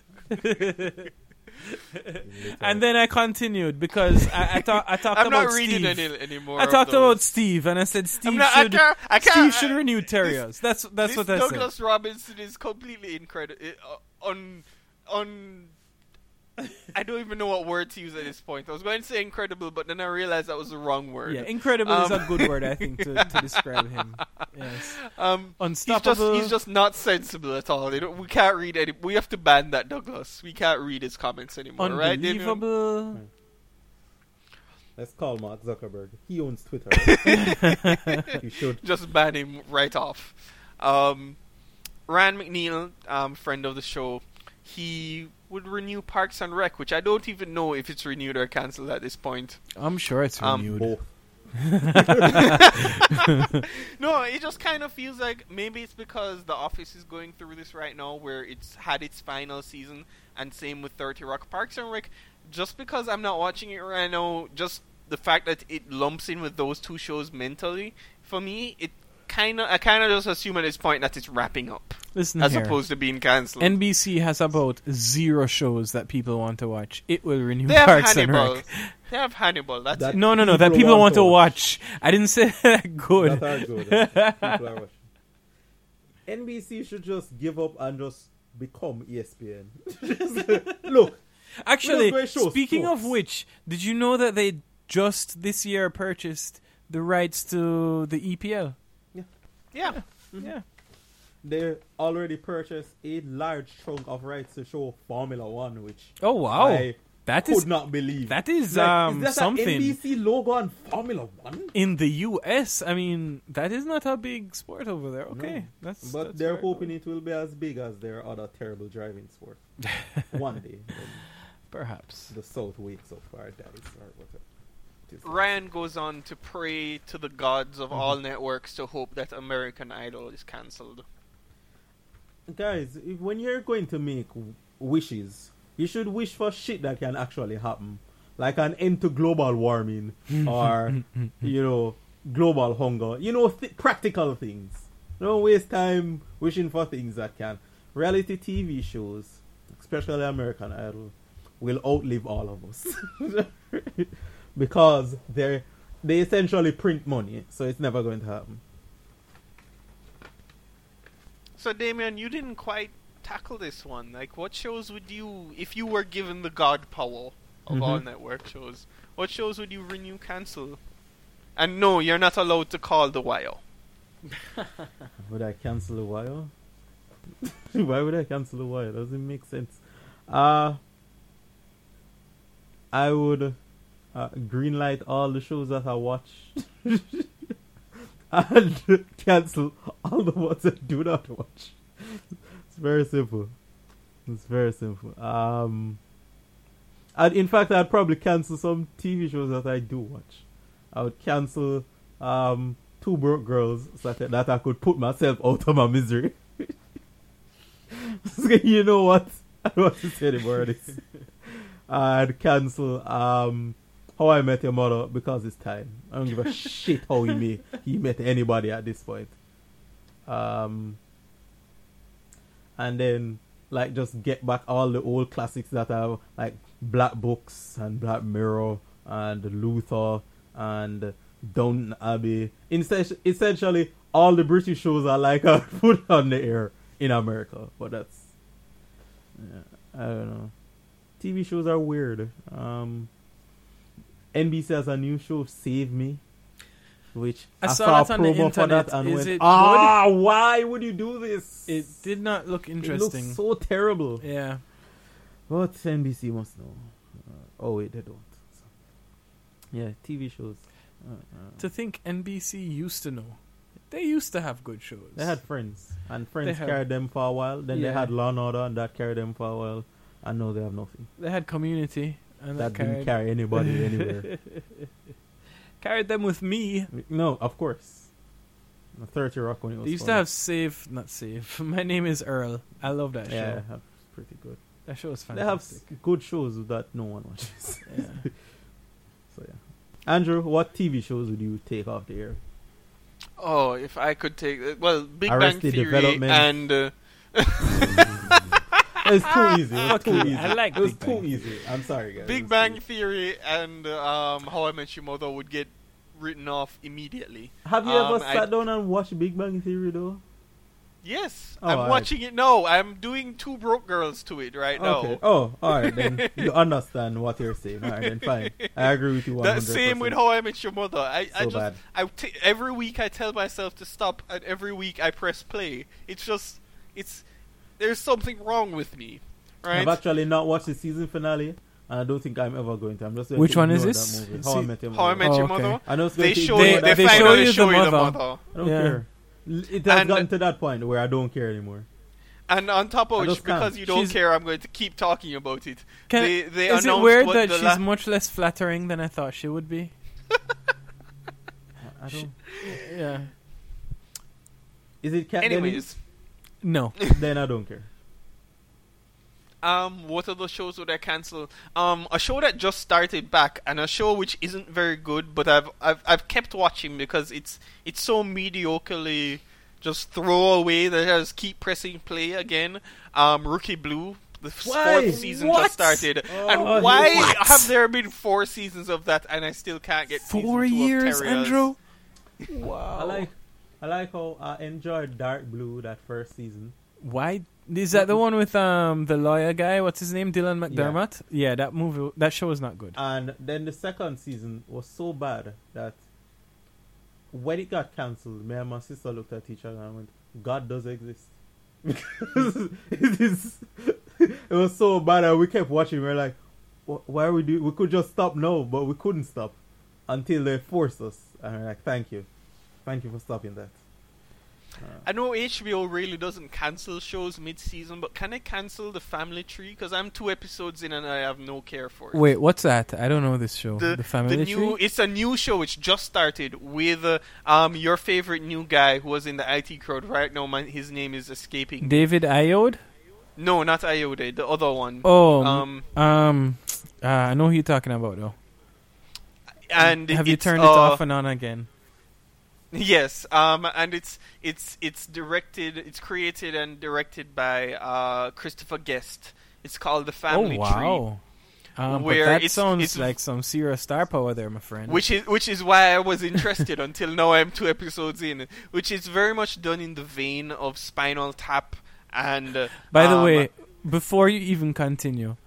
S5: And then I continued because I, I, ta- I talked
S3: I'm
S5: about
S3: not reading
S5: Steve.
S3: any anymore.
S5: I
S3: of
S5: talked
S3: those.
S5: about Steve, and I said Steve
S3: I'm not, I
S5: should
S3: can't, I can't,
S5: Steve should
S3: I-
S5: renew
S3: this-
S5: Terriers. That's that's
S3: this
S5: what I
S3: Douglas
S5: said.
S3: Robinson is completely incredible. On on. I don't even know what word to use at this point. I was going to say incredible, but then I realized that was the wrong word.
S5: Yeah, incredible is
S3: Um,
S5: a good word, I think, to, to describe him. Yes,
S3: Um, he's just
S5: unstoppable.
S3: he's just not sensible at all. They don't, we can't read any. We have to ban that Douglas. We can't read his comments anymore, right? Damian?
S5: unbelievable.
S4: Let's call Mark Zuckerberg. He owns Twitter. Right? You should.
S3: Just ban him right off. Um, Rand McNeil, um, friend of the show, he would renew Parks and Rec, which I don't even know if it's renewed or cancelled at this point.
S5: I'm sure it's
S3: Um,
S5: renewed.
S4: Both.
S3: No, it just kind of feels like maybe it's because The Office is going through this right now where it's had its final season, and same with thirty Rock. Parks and Rec, just because I'm not watching it right now, just the fact that it lumps in with those two shows mentally, for me, it kind of I kind of just assume at this point that it's wrapping up
S5: Listen
S3: as
S5: here.
S3: opposed to being cancelled.
S5: N B C has about zero shows that people want to watch. It will renew
S3: They have
S5: Parks and
S3: Hannibal.
S5: Rec.
S3: They have Hannibal. That's
S4: That-
S3: it.
S5: No, no, no. That
S4: People
S5: people want
S4: want
S5: to
S4: to
S5: watch. I didn't say that good.
S4: That are good. People are watching. N B C should just give up and just become E S P N. Look,
S5: Actually,
S4: We're just going to show
S5: speaking of
S4: sports.
S5: which, did you know that they just this year purchased the rights to the E P L?
S3: Yeah.
S5: Yeah.
S4: they already purchased a large chunk of rights to show Formula One, which
S5: Oh wow,
S4: I
S5: that
S4: could
S5: is
S4: not believe.
S5: that is
S4: Like,
S5: um
S4: is that
S5: something.
S4: an N B C logo on Formula One?
S5: In the U S, I mean, that is not a big sport over there. Okay,
S4: No.
S5: that's
S4: But
S5: that's
S4: they're
S5: very
S4: hoping
S5: cool.
S4: it will be as big as their other terrible driving sport. One day, when
S5: Perhaps.
S4: the South wakes up or dies or whatever. It is.
S3: Ryan goes on to pray to the gods of all networks to hope that American Idol is cancelled.
S4: Guys, if, when you're going to make w- wishes, you should wish for shit that can actually happen. Like an end to global warming or, you know, global hunger. You know, th- practical things. Don't waste time wishing for things that can. Reality T V shows, especially American Idol, will outlive all of us. Because they're, they essentially print money, so it's never going to happen.
S3: So, Damien, you didn't quite tackle this one. Like, what shows would you, if you were given the god power, of
S4: Mhm.
S3: all network shows. What shows would you renew, cancel? And no, you're not allowed to call The Wire.
S4: Would I cancel The Wire? Why would I cancel The Wire? Doesn't make sense. Uh, I would uh, greenlight all the shows that I watch and cancel all the ones I do not watch. It's very simple. It's very simple. Um, and in fact, I'd probably cancel some T V shows that I do watch. I would cancel um, Two Broke Girls so that, that I could put myself out of my misery. You know what? I don't want to say anymore of this. I'd cancel um, How I Met Your Mother because it's time. I don't give a shit how he met, he met anybody at this point. Um, and then, like, just get back all the old classics that are like Black Books and Black Mirror and Luther and Downton Abbey. Instead, essentially, all the British shows are like are put on the air in America. But that's, yeah, I don't know. T V shows are weird. Um, N B C has a new show, Save Me, which
S5: I
S4: I,
S5: saw
S4: saw,
S5: that
S4: a
S5: on the
S4: promo for
S5: internet.
S4: that and
S5: Is
S4: went,
S5: it
S4: ah, why would you do this?
S5: It did not look
S4: It
S5: interesting.
S4: looks so terrible.
S5: Yeah.
S4: But N B C must know. Uh, oh wait, they don't. So, yeah, T V shows. Uh, uh,
S5: To think N B C used to know. They used to have good shows.
S4: they had Friends, and Friends
S5: had-
S4: carried them for a while. Then
S5: Yeah.
S4: they had Law and Order, and that carried them for a while. And now they have nothing.
S5: They had Community. And
S4: That
S5: that
S4: didn't
S5: carried,
S4: carry anybody anywhere.
S5: carried them with me.
S4: No, of course. thirty Rock when it was
S5: They used to
S4: funny.
S5: have Save, not Save. My Name is Earl. I love that
S4: Yeah,
S5: show.
S4: that's pretty good.
S5: That show is
S4: They have
S5: fantastic.
S4: s- good shows that no one watches.
S5: Yeah.
S4: So yeah. Andrew, what T V shows would you take off the air?
S3: Oh, if I could take uh, well, Big
S4: Arrested
S3: Bang Theory
S4: Development.
S3: and uh,
S4: It's too easy. It was
S5: Fuck
S4: too
S5: you.
S4: easy.
S5: I like
S4: it was
S5: Big
S4: too
S5: Bang
S4: easy. I'm sorry, guys. It
S3: Big
S4: was
S3: Bang
S4: too easy.
S3: Theory and um, How I Met Your Mother would get written off immediately.
S4: Have you
S3: Um,
S4: ever
S3: I-
S4: sat down and watched Big Bang Theory though?
S3: Yes,
S4: Oh,
S3: I'm
S4: alright.
S3: watching it. No, I'm doing Two Broke Girls to it right
S4: Okay.
S3: now.
S4: Oh, all right then. You understand what you're saying. All right then, fine. I agree with you one
S3: The
S4: hundred percent.
S3: same with How I Met Your Mother. I, I
S4: So
S3: just
S4: bad.
S3: I t- every week I tell myself to stop, and every week I press play. It's just it's there's something wrong with me, right?
S4: I've actually not watched the season finale, and I don't think I'm ever going to. I'm just going
S5: Which
S4: to
S5: one is
S4: ignore
S5: this?
S4: that movie.
S5: See-
S4: How I Met Your
S3: How I
S4: Mother.
S3: Met
S5: Oh,
S3: Your
S5: okay.
S3: Mother.
S4: I know it's
S3: They
S4: going to
S3: show
S5: They-
S3: you. They,
S5: they
S3: finally
S5: show you the
S3: show you the
S5: mother.
S3: mother.
S4: I don't
S5: Yeah.
S4: care. L- It has
S3: And-
S4: gotten to that point where I don't care anymore.
S3: And on top of
S4: I
S3: which,
S4: just can't.
S3: because you don't
S5: She's-
S3: care, I'm going to keep talking about it.
S5: Can,
S3: they, they
S5: is it
S3: announced
S5: weird
S3: what
S5: that
S3: the
S5: she's
S3: la-
S5: much less flattering than I thought she would be?
S4: I- I don't.
S5: Yeah.
S4: Is it Cat
S3: Anyways,
S5: No.
S4: Denny? Then I don't care.
S3: um, what other shows would I cancel? Um, a show that just started back, and a show which isn't very good, but I've I've I've kept watching because it's it's so mediocrely just throw away that I just keep pressing play again. Um, Rookie Blue. The f-
S4: Why?
S3: fourth season
S4: What?
S3: just started,
S4: Oh,
S3: and why
S4: what?
S3: have there been four seasons of that, and I still can't get
S5: Four
S3: season two
S5: years,
S3: of Terriers?
S5: Andrew?
S4: I like, I like how I enjoyed Dark Blue that first season.
S5: Why? Is that the one with um the lawyer guy? What's his name? Dylan McDermott? Yeah, that movie, that show was not good.
S4: And then the second season was so bad that when it got cancelled, me and my sister looked at each other and went, God does exist. Because it is, it was so bad that we kept watching. We were like, "Wh- why are we do? We could just stop now, but we couldn't stop until they forced us. And we're like, thank you. Thank you for stopping that.
S3: I know H B O really doesn't cancel shows mid-season, but can it cancel The Family Tree? Because I'm two episodes in and I have no care for it.
S5: Wait, what's that? I don't know this show. The,
S3: the,
S5: Family
S3: the new
S5: Tree?
S3: it's a new show which just started with uh, um your favorite new guy who was in the I T crowd right now. My, his name is escaping.
S5: David Iode?
S3: No, not Iode, the other one.
S5: Oh,
S3: um,
S5: um, um uh, I know who you're talking about though.
S3: and
S5: Have you
S3: it's,
S5: turned
S3: uh,
S5: it off and on again?
S3: Yes, um, and it's it's it's directed, it's created and directed by uh, Christopher Guest. It's called The Family
S5: Oh wow!
S3: Tree,
S5: Um,
S3: where
S5: but that
S3: it's-
S5: sounds
S3: it's-
S5: like some serious star power there, my friend.
S3: which is which is why I was interested until now. I'm two episodes in, which is very much done in the vein of Spinal Tap. And uh,
S5: By the
S3: um,
S5: way, before you even continue,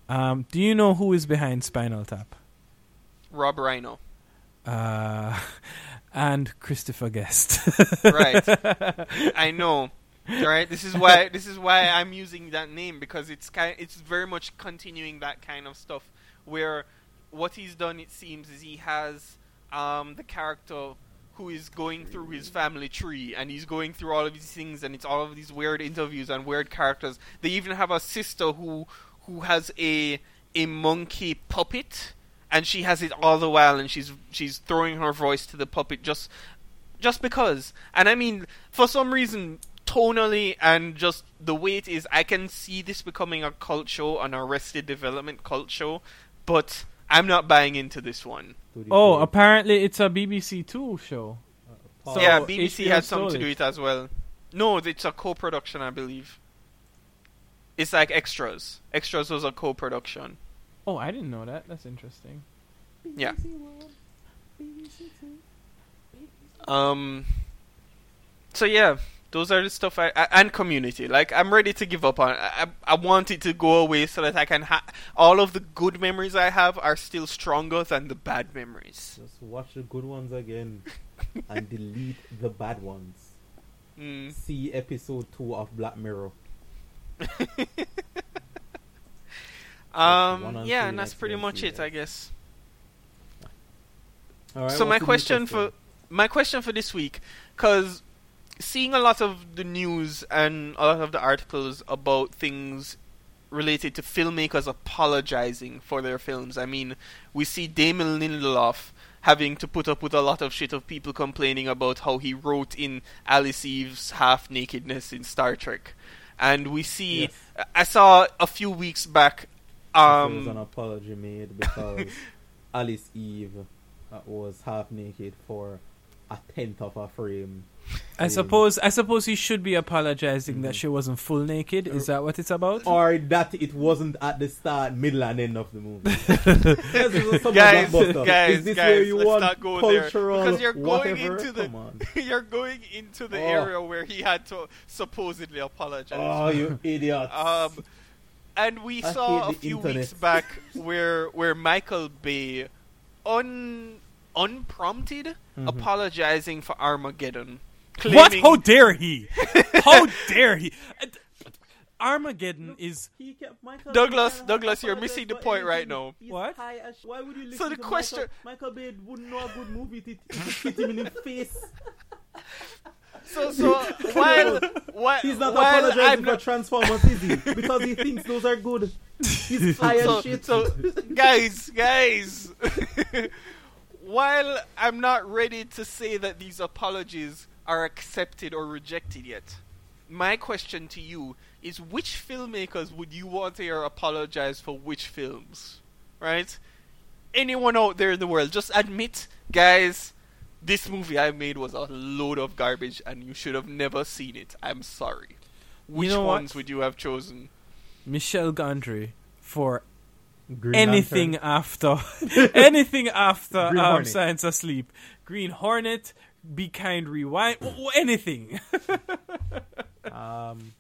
S5: Um, do you know who is behind Spinal Tap?
S3: Rob Rhino.
S5: Uh, and Christopher Guest.
S3: Right. I know. Right. This is why. This is why I'm using that name, because it's kind. It's very much continuing that kind of stuff. Where what he's done, it seems, is he has um, the character who is going through his family tree, and he's going through all of these things, and it's all of these weird interviews and weird characters. They even have a sister who who has a a monkey puppet, and she has it all the while, and she's she's throwing her voice to the puppet just just because. And I mean, for some reason, tonally and just the way it is, I can see this becoming a cult show, an Arrested Development cult show, but I'm not buying into this one.
S5: Oh, apparently it's a B B C Two show.
S3: So yeah, B B C
S5: H B O
S3: has something to do
S5: stole
S3: with it as well. No, it's a co-production, I believe. It's like Extras. Extras was a co-production.
S5: Oh, I didn't know that. That's interesting.
S3: Yeah. Um. So yeah, those are the stuff I, I and Community. Like, I'm ready to give up on. I I, I want it to go away so that I can ha- all of the good memories I have are still stronger than the bad memories.
S4: Just watch the good ones again and delete the bad ones.
S3: Mm.
S4: See episode two of Black Mirror.
S3: um. Yeah, and that's pretty much it, I guess.
S4: All right,
S3: so my
S4: what's the new
S3: question for my question for this week, because seeing a lot of the news and a lot of the articles about things related to filmmakers apologizing for their films. I mean, we see Damon Lindelof having to put up with a lot of shit of people complaining about how he wrote in Alice Eve's half-nakedness in Star Trek. And we see...
S4: Yes.
S3: I saw a few weeks back...
S4: Um, there was
S3: Um,
S4: an apology made because Alice Eve uh, was half naked for a tenth of a frame.
S5: I suppose I suppose he should be apologizing
S4: Mhm.
S5: that she wasn't full naked. Is that what it's about?
S4: Or that it wasn't at the start, middle, and end of the movie. Yes, this is some
S3: guys,
S4: blockbuster.
S3: guys,
S4: Is this
S3: guys,
S4: where you
S3: let's
S4: want
S3: not go
S4: cultural
S3: there, because you're going
S4: whatever?
S3: into the
S4: Come on.
S3: you're going into the
S4: Oh.
S3: area where he had to supposedly apologize.
S4: Oh, you idiot!
S3: Um, and we
S4: I
S3: saw a
S4: hate the
S3: few
S4: internet.
S3: weeks back where where Michael Bay, un unprompted,
S4: Mhm.
S3: apologizing for Armageddon.
S5: What?
S3: Claiming,
S5: How dare he? How dare he? Uh, Armageddon is
S4: He kept Michael
S3: Douglas,
S4: Bay
S3: Douglas, you're
S4: apologize
S3: missing the
S4: for
S3: point right
S4: anything.
S3: now.
S4: He's
S5: What?
S4: high as sh- Why would you listen
S3: So the
S4: to
S3: question-
S4: Michael, Michael Bay wouldn't know a good movie if it if it hit him in the face.
S3: So so while while
S4: He's not
S3: while
S4: apologizing
S3: I'm
S4: for
S3: not,
S4: Transformers, is he? Because he thinks those are good. He's high as
S3: so,
S4: shit.
S3: so guys, guys, while I'm not ready to say that these apologies are accepted or rejected yet, my question to you is, which filmmakers would you want to hear apologize for which films? Right? Anyone out there in the world, just admit, guys, this movie I made was a load of garbage and you should have never seen it. I'm sorry. Which
S5: know what?
S3: ones would you have chosen?
S5: Michel Gondry for
S4: Green
S5: anything
S4: Lantern.
S5: after anything after
S4: Green
S5: um,
S4: Hornet.
S5: Science Asleep. Green Hornet, Be Kind, Rewind, w- w- anything.
S4: Um,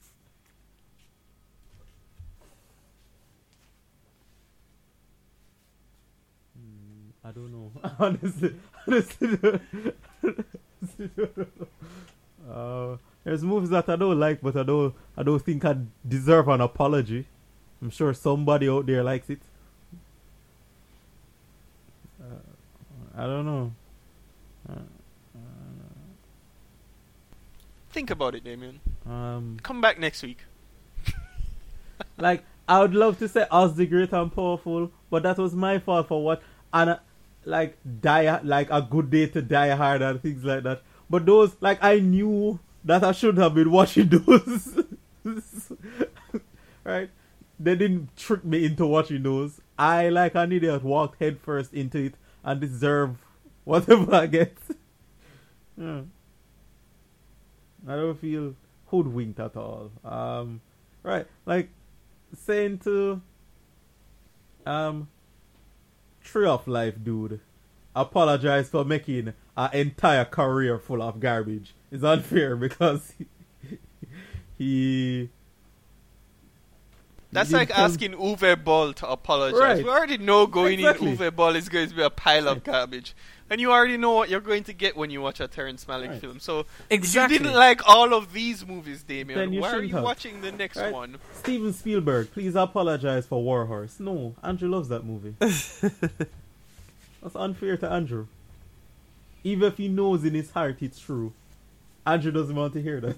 S4: hmm, I don't know. honestly, honestly, honestly don't know. Uh, there's movies that I don't like, but I don't. I don't think I deserve an apology. I'm sure somebody out there likes it. Uh, I don't know. Uh,
S3: Think about it, Damien.
S4: um,
S3: Come back next week.
S4: Like, I would love to say Oz the Great and Powerful, but that was my fault for what, and uh, like die, like A Good Day to Die Hard and things like that. But those, like, I knew that I should have been watching those, right? They didn't trick me into watching those. I, like an idiot, walked headfirst into it and deserve whatever I get. Yeah. I don't feel hoodwinked at all. Um, right, like saying to um Tree of Life dude, apologize for making an entire career full of garbage. It's unfair because he he,
S3: That's
S4: You
S3: like
S4: didn't tell-
S3: asking Uwe Boll to apologize.
S4: Right.
S3: We already know going
S4: Exactly.
S3: in Uwe Boll is going to be a pile of garbage. And you already know what you're going to get when you watch a Terrence Malick
S4: Right.
S3: film. So
S5: Exactly.
S3: if you didn't like all of these movies, Damien,
S4: Then you
S3: why are
S4: shouldn't
S3: you
S4: have.
S3: watching the next
S4: Right.
S3: one?
S4: Steven Spielberg, please apologize for War Horse. No, Andrew loves that movie. That's unfair to Andrew. Even if he knows in his heart it's true, Andrew doesn't want to hear that.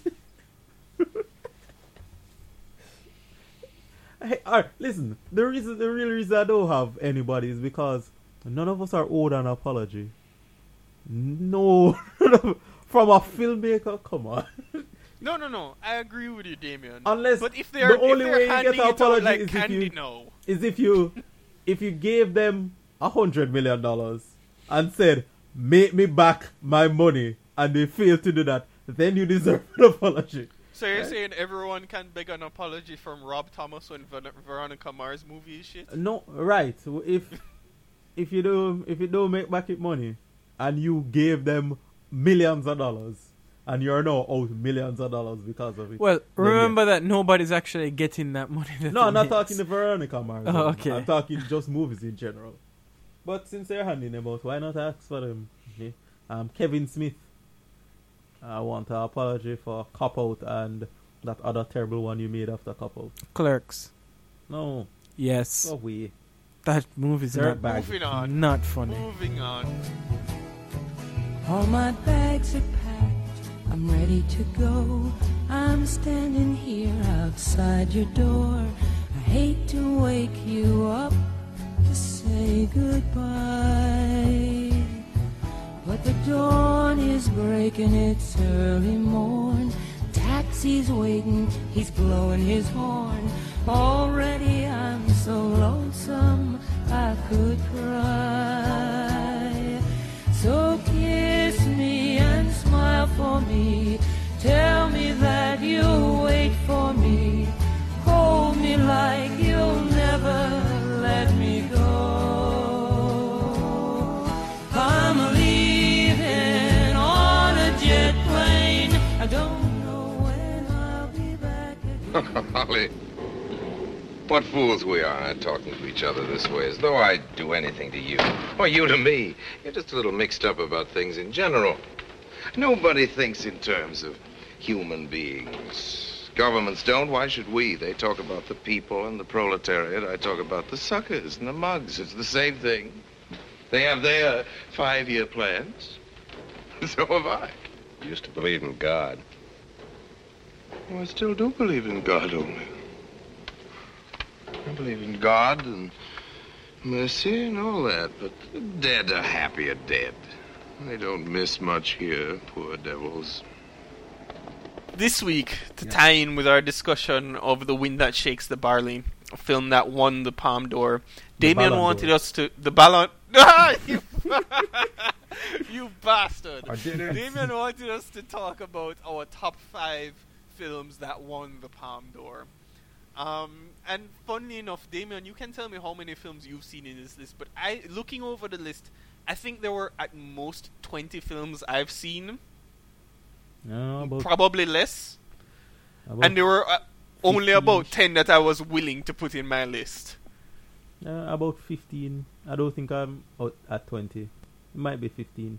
S4: Hey, alright, listen. The reason, the real reason I don't have anybody is because none of us are owed an apology. No, from a filmmaker. Come on.
S3: No, no, no. I agree with you, Damien.
S4: Unless
S3: but if they're,
S4: the only
S3: if
S4: way
S3: they're
S4: you get
S3: handing
S4: an
S3: it out
S4: apology
S3: like
S4: is if
S3: candy,
S4: you-
S3: no.
S4: Is if you, if you gave them a hundred million dollars and said, "Make me back my money," and they fail to do that, then you deserve an apology.
S3: So you're
S4: Right.
S3: saying everyone can beg an apology from Rob Thomas when Ver- Veronica Mars movie is shit?
S4: No, right. If if you do if you don't make back it money, and you gave them millions of dollars, and you're now out millions of dollars because of it.
S5: Well,
S4: then
S5: remember that nobody's actually getting that money. That
S4: No,
S5: it
S4: I'm not
S5: makes.
S4: talking to Veronica Mars.
S5: Oh, okay.
S4: I'm talking just movies in general. But since they're handing them out, why not ask for them? Okay. Um, Kevin Smith. I want an apology for Cop Out and that other terrible one you made after Cop Out.
S5: Clerks.
S4: No,
S5: Yes,
S4: go away.
S5: that movie's
S4: Dirt
S5: not
S4: bag.
S3: Moving on.
S5: not funny.
S3: Moving on.
S2: All my bags are packed, I'm ready to go. I'm standing here outside your door. I hate to wake you up to say goodbye, but the dawn is breaking, it's early morn. Taxi's waiting, he's blowing his horn. Already I'm so lonesome I could cry. So kiss me and smile for me. Tell me that you'll wait for me. Hold me like you'll never let me go. I'm leaving on a jet plane. I don't know when I'll be back again.
S10: Holly, what fools we are, huh, talking to each other this way, as though I'd do anything to you. Or you to me. You're just a little mixed up about things in general. Nobody thinks in terms of human beings. Governments don't. Why should we? They talk about the people and the proletariat. I talk about the suckers and the mugs. It's the same thing. They have their five-year plans. So have I. You used to believe in God. Well, I still do believe in God only. I believe in God and mercy and all that, but the dead are happier dead. They don't miss much here, poor devils.
S3: This week, to tie in with our discussion of The Wind That Shakes the Barley, a film that won the Palme d'Or, Damien
S4: Ballon
S3: wanted
S4: d'Or.
S3: us to... The Ballon... Ah, you, you bastard!
S4: I did it.
S3: Damien wanted us to talk about our top five films that won the Palme d'Or. Um, and funnily enough, Damien, you can tell me how many films you've seen in this list, but I, looking over the list, I think there were at most twenty films I've seen,
S4: No, about,
S3: probably less,
S4: about,
S3: and there were uh, only
S4: fifteen-ish.
S3: about ten that I was willing to put in my list.
S4: uh, about fifteen. I don't think I'm out at twenty. It might be fifteen.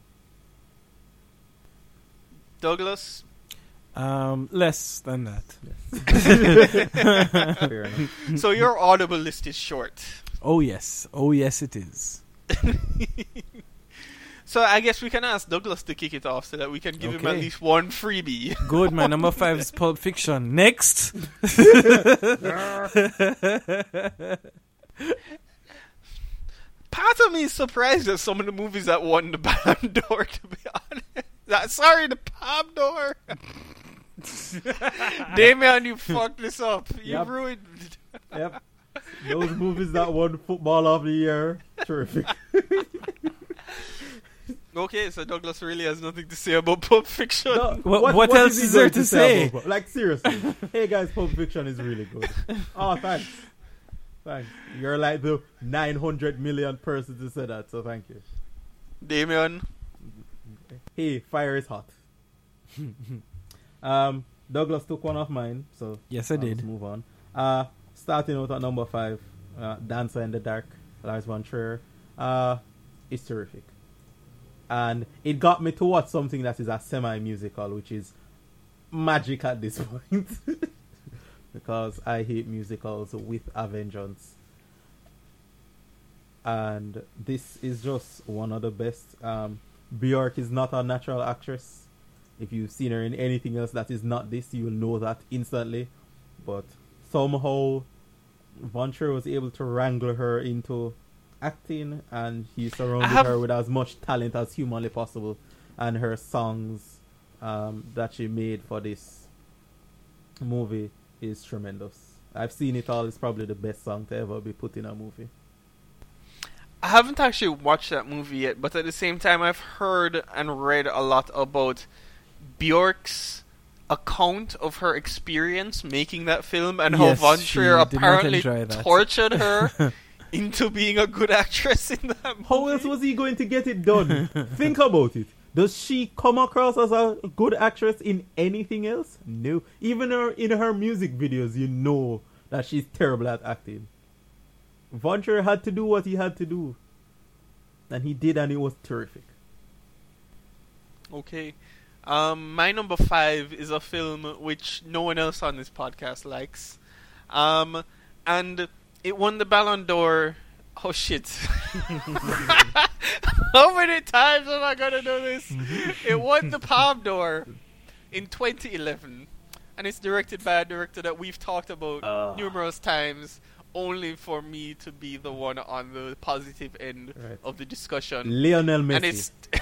S3: Douglas?
S5: Um, less than that.
S4: Fair enough.
S3: So your Audible list is short.
S5: Oh yes, oh yes, it is.
S3: So I guess we can ask Douglas to kick it off so that we can give him at
S5: Okay.
S3: least one freebie.
S5: Good. My number five is Pulp Fiction. Next.
S3: Part of me is surprised at some of the movies that won the Palme d'Or, to be honest. That, sorry, the Palme d'Or. Damien, you fucked this up. You
S4: Yep.
S3: ruined...
S4: Yep. Those movies that won Football of the Year. Terrific.
S3: Okay, so Douglas really has nothing to say about Pulp Fiction.
S4: No,
S5: What- what else
S4: he
S5: is there
S4: going
S5: to say?
S4: about- Like, seriously. Hey, guys, Pulp Fiction is really good. Oh, thanks. Thanks. You're like the nine hundred million person to say that, so thank you.
S3: Damien,
S4: Hey, fire is hot. um, Douglas took one of mine, so
S5: Yes, I
S4: I'll
S5: did.
S4: just move on. Uh, starting out at number five, uh, Dancer in the Dark, Lars von Trier, uh, is terrific. And it got me to watch something that is a semi-musical, which is magic at this point. Because I hate musicals with a vengeance. And this is just one of the best. Um, Björk is not a natural actress. If you've seen her in anything else that is not this, you will know that instantly. But somehow, Von Trier was able to wrangle her into acting, and he surrounded
S3: have...
S4: her with as much talent as humanly possible. And her songs um, that she made for this movie is tremendous. I've seen it all. It's probably the best song to ever be put in a movie.
S3: I haven't actually watched that movie yet, but at the same time, I've heard and read a lot about Björk's account of her experience making that film, and
S5: Yes,
S3: how Von
S5: she
S3: Trier
S5: did not
S3: apparently
S5: enjoy that.
S3: tortured her into being a good actress in that movie.
S4: How else was he going to get it done? Think about it. Does she come across as a good actress in anything else? No. Even her in her music videos, you know that she's terrible at acting. Von Trier had to do what he had to do. And he did, and it was terrific.
S3: Okay. Um, my number five is a film which no one else on this podcast likes. Um, and it won the Ballon d'Or. Oh, shit. How many times am I going to do this? It won the Palme d'Or in twenty eleven. And it's directed by a director that we've talked about
S4: uh.
S3: numerous times, only for me to be the one on the positive end
S4: Right.
S3: of the discussion.
S4: Lionel Messi.
S3: And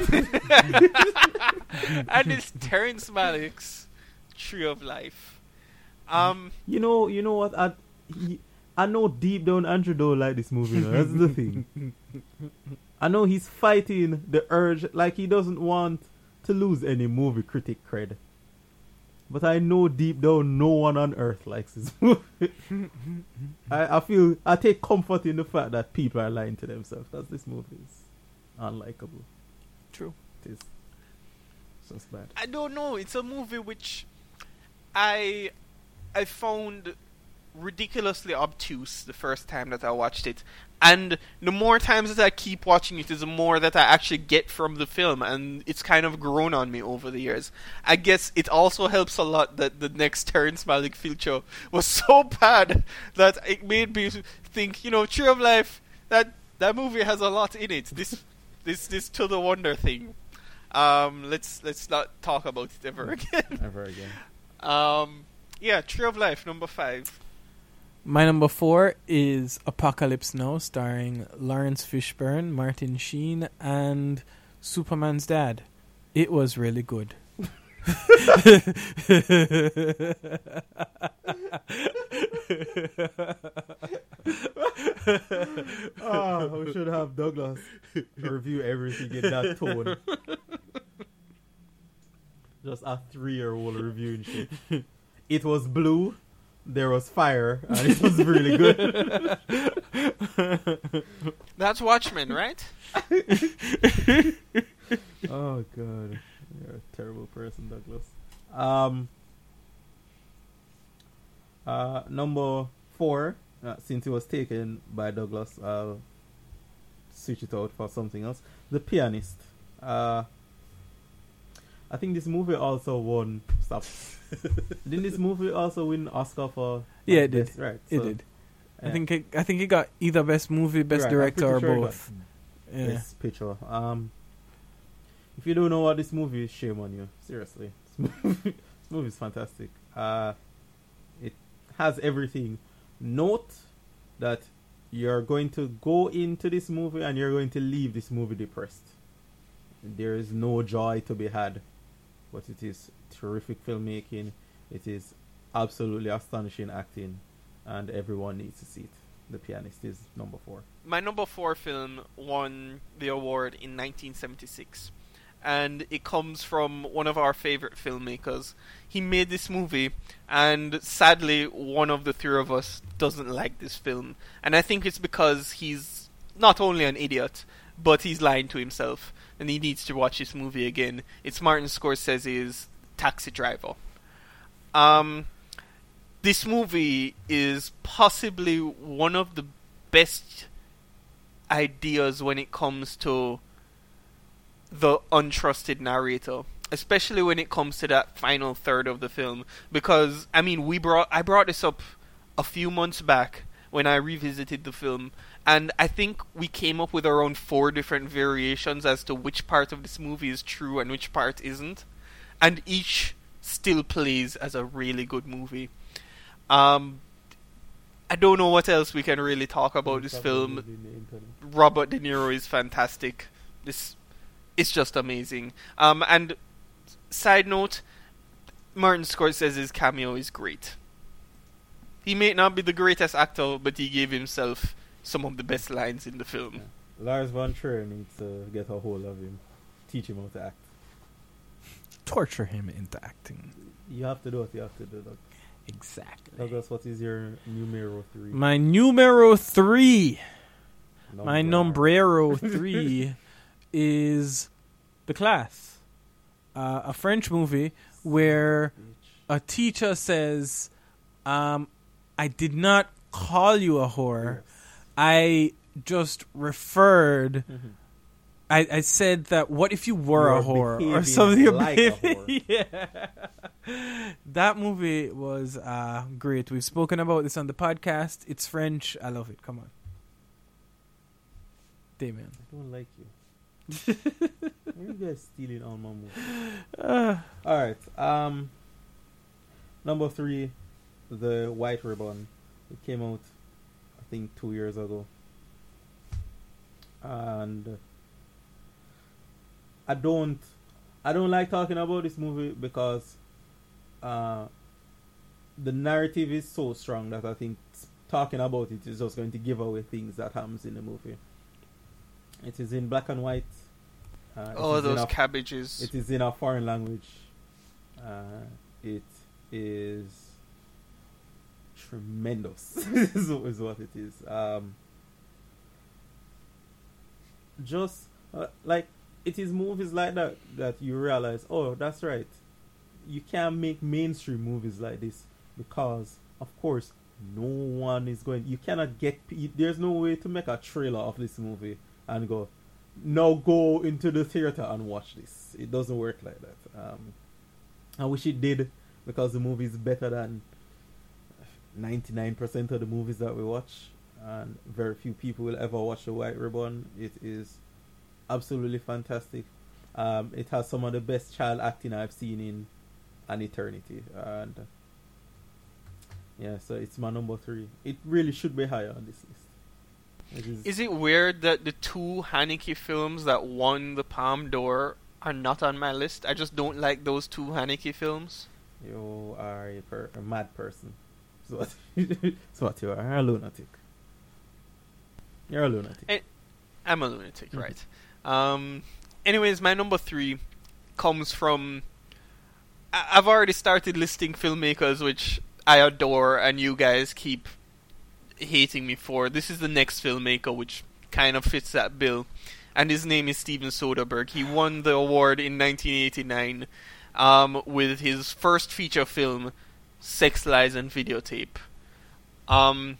S3: it's and it's Terrence Malick's Tree of Life. Um,
S4: You know, you know what? I, he, I know deep down Andrew don't like this movie. You know? That's the thing. I know he's fighting the urge, like he doesn't want to lose any movie critic cred. But I know deep down no one on earth likes this movie. I, I feel, I take comfort in the fact that people are lying to themselves, because this movie is unlikable.
S3: True.
S4: It is just bad.
S3: I don't know. It's a movie which I I found ridiculously obtuse the first time that I watched it, and the more times that I keep watching it, is the more that I actually get from the film, and it's kind of grown on me over the years. I guess it also helps a lot that the next Terrence Malick feature was so bad that it made me think, you know, Tree of Life, that that movie has a lot in it. This this this To the Wonder thing. Um, let's let's not talk about it ever again.
S4: Ever again.
S3: Um, yeah, Tree of Life, number five.
S5: My number four is Apocalypse Now, starring Lawrence Fishburne, Martin Sheen, and Superman's dad. It was really good.
S4: Ah, we should have Douglas review everything in that tone. Just a three-year-old reviewing shit. It was blue, there was fire, and it was really good.
S3: That's Watchmen, right?
S4: Oh god, you're a terrible person, Douglas. Um, uh, number four. Uh, since it was taken by Douglas, I'll switch it out for something else. The Pianist. Uh, I think this movie also won. Stop. Didn't this movie also win Oscar for?
S5: Yeah, it
S4: best?
S5: did.
S4: Right,
S5: It
S4: so,
S5: did. I
S4: yeah.
S5: think it, I think it got either best movie, best
S4: Right, I'm
S5: director, or
S4: pretty sure it
S5: both.
S4: got
S5: Yeah.
S4: Best picture. Um, if you don't know what this movie is, shame on you. Seriously, this movie, this movie is fantastic. Uh, it has everything. Note that you're going to go into this movie and you're going to leave this movie depressed. There is no joy to be had, but it is terrific filmmaking. It is absolutely astonishing acting, and everyone needs to see it. The Pianist is number four.
S3: My number four film won the award in nineteen seventy-six, and it comes from one of our favorite filmmakers. He made this movie, and sadly one of the three of us doesn't like this film, and I think it's because he's not only an idiot, but he's lying to himself, and he needs to watch this movie again. It's Martin Scorsese's Taxi Driver. Um, this movie is possibly one of the best ideas when it comes to the untrusted narrator, especially when it comes to that final third of the film. Because I mean, we brought I brought this up a few months back when I revisited the film, and I think we came up with around four different variations as to which part of this movie is true and which part isn't, and each still plays as a really good movie. Um, I don't know what else we can really talk about this film. Robert De Niro is fantastic. This it's just amazing. Um, and side note, Martin Scorsese's cameo is great. He may not be the greatest actor, but he gave himself some of the best lines in the film.
S4: Yeah. Lars von Trier needs to get a hold of him, teach him how to act.
S5: Torture him into acting.
S4: You have to do what you have to do, Doug.
S5: Exactly.
S4: Douglas, what is your numero three?
S5: My numero three.
S4: Number.
S5: My numbrero three is The Class. Uh, a French movie where a teacher says, um, I did not call you a whore. Yes. I just referred... Mm-hmm. I, I said that what if you were
S4: You're
S5: a whore or something
S4: like a whore.
S5: Yeah. That movie was uh, great. We've spoken about this on the podcast. It's French. I love it. Come on. Damien.
S4: I don't like you. Why are you guys stealing all my movies? Uh, Alright. Um, number three, The White Ribbon. It came out, I think, two years ago. And... I don't I don't like talking about this movie because uh, the narrative is so strong that I think talking about it is just going to give away things that happens in the movie. It is in black and white. Uh,
S3: oh, those
S4: a,
S3: cabbages.
S4: It is in a foreign language. Uh, it is tremendous is, is what it is. Um, just uh, like it is movies like that that you realize, oh, that's right. You can't make mainstream movies like this because, of course, no one is going... You cannot get... There's no way to make a trailer of this movie and go, now go into the theater and watch this. It doesn't work like that. Um, I wish it did because the movie is better than ninety-nine percent of the movies that we watch. And very few people will ever watch The White Ribbon. It is... absolutely fantastic. Um, it has some of the best child acting I've seen in an eternity, and uh, yeah, so it's my number three. It really should be higher on this list. It is,
S3: is it weird that the two Haneke films that won the Palme d'Or are not on my list? I just don't like those two Haneke films.
S4: You are a, per- a mad person. So what, so what you are, a lunatic. You're a lunatic.
S3: And I'm a lunatic, right? Um, anyways, my number three comes from... I- I've already started listing filmmakers which I adore and you guys keep hating me for. This is the next filmmaker which kind of fits that bill. And his name is Steven Soderbergh. He won the award in nineteen eighty-nine um, with his first feature film, Sex, Lies and Videotape. Um,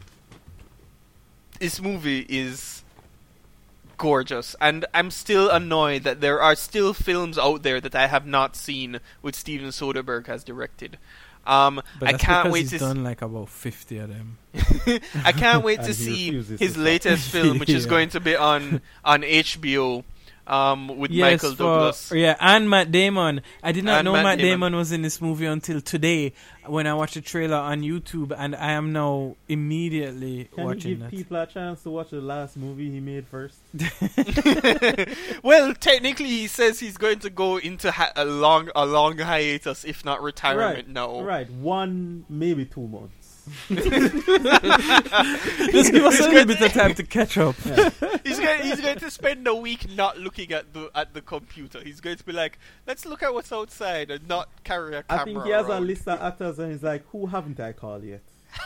S3: this movie is... gorgeous, and I'm still annoyed that there are still films out there that I have not seen which Steven Soderbergh has directed. Um,
S5: but
S3: I
S5: that's
S3: can't
S5: because
S3: wait
S5: he's
S3: to
S5: done
S3: s-
S5: like about fifty of them.
S3: I can't wait to
S4: And he
S3: see
S4: refuses
S3: his
S4: to
S3: latest film, which is
S5: Yeah.
S3: going to be on on H B O um, with
S5: Yes,
S3: Michael
S5: for-
S3: Douglas.
S5: Yeah, and Matt Damon. I did not
S3: And
S5: know
S3: Matt
S5: Matt,
S3: Damon.
S5: Damon was in this movie until today when I watched the trailer on YouTube, and I am now immediately
S4: Can you
S5: watching
S4: give
S5: that.
S4: people a chance to watch the last movie he made first?
S3: Well, technically, he says he's going to go into ha- a long, a long hiatus, if not retirement.
S4: Right.
S3: now.
S4: Right, one, maybe two months.
S5: Just give us a little bit of time to catch up.
S4: Yeah.
S3: He's going, he's going to spend a week not looking at the at the computer. He's going to be like, let's look at what's outside and not carry a camera
S4: I think he has
S3: around.
S4: a list of actors and he's like, who haven't I called yet?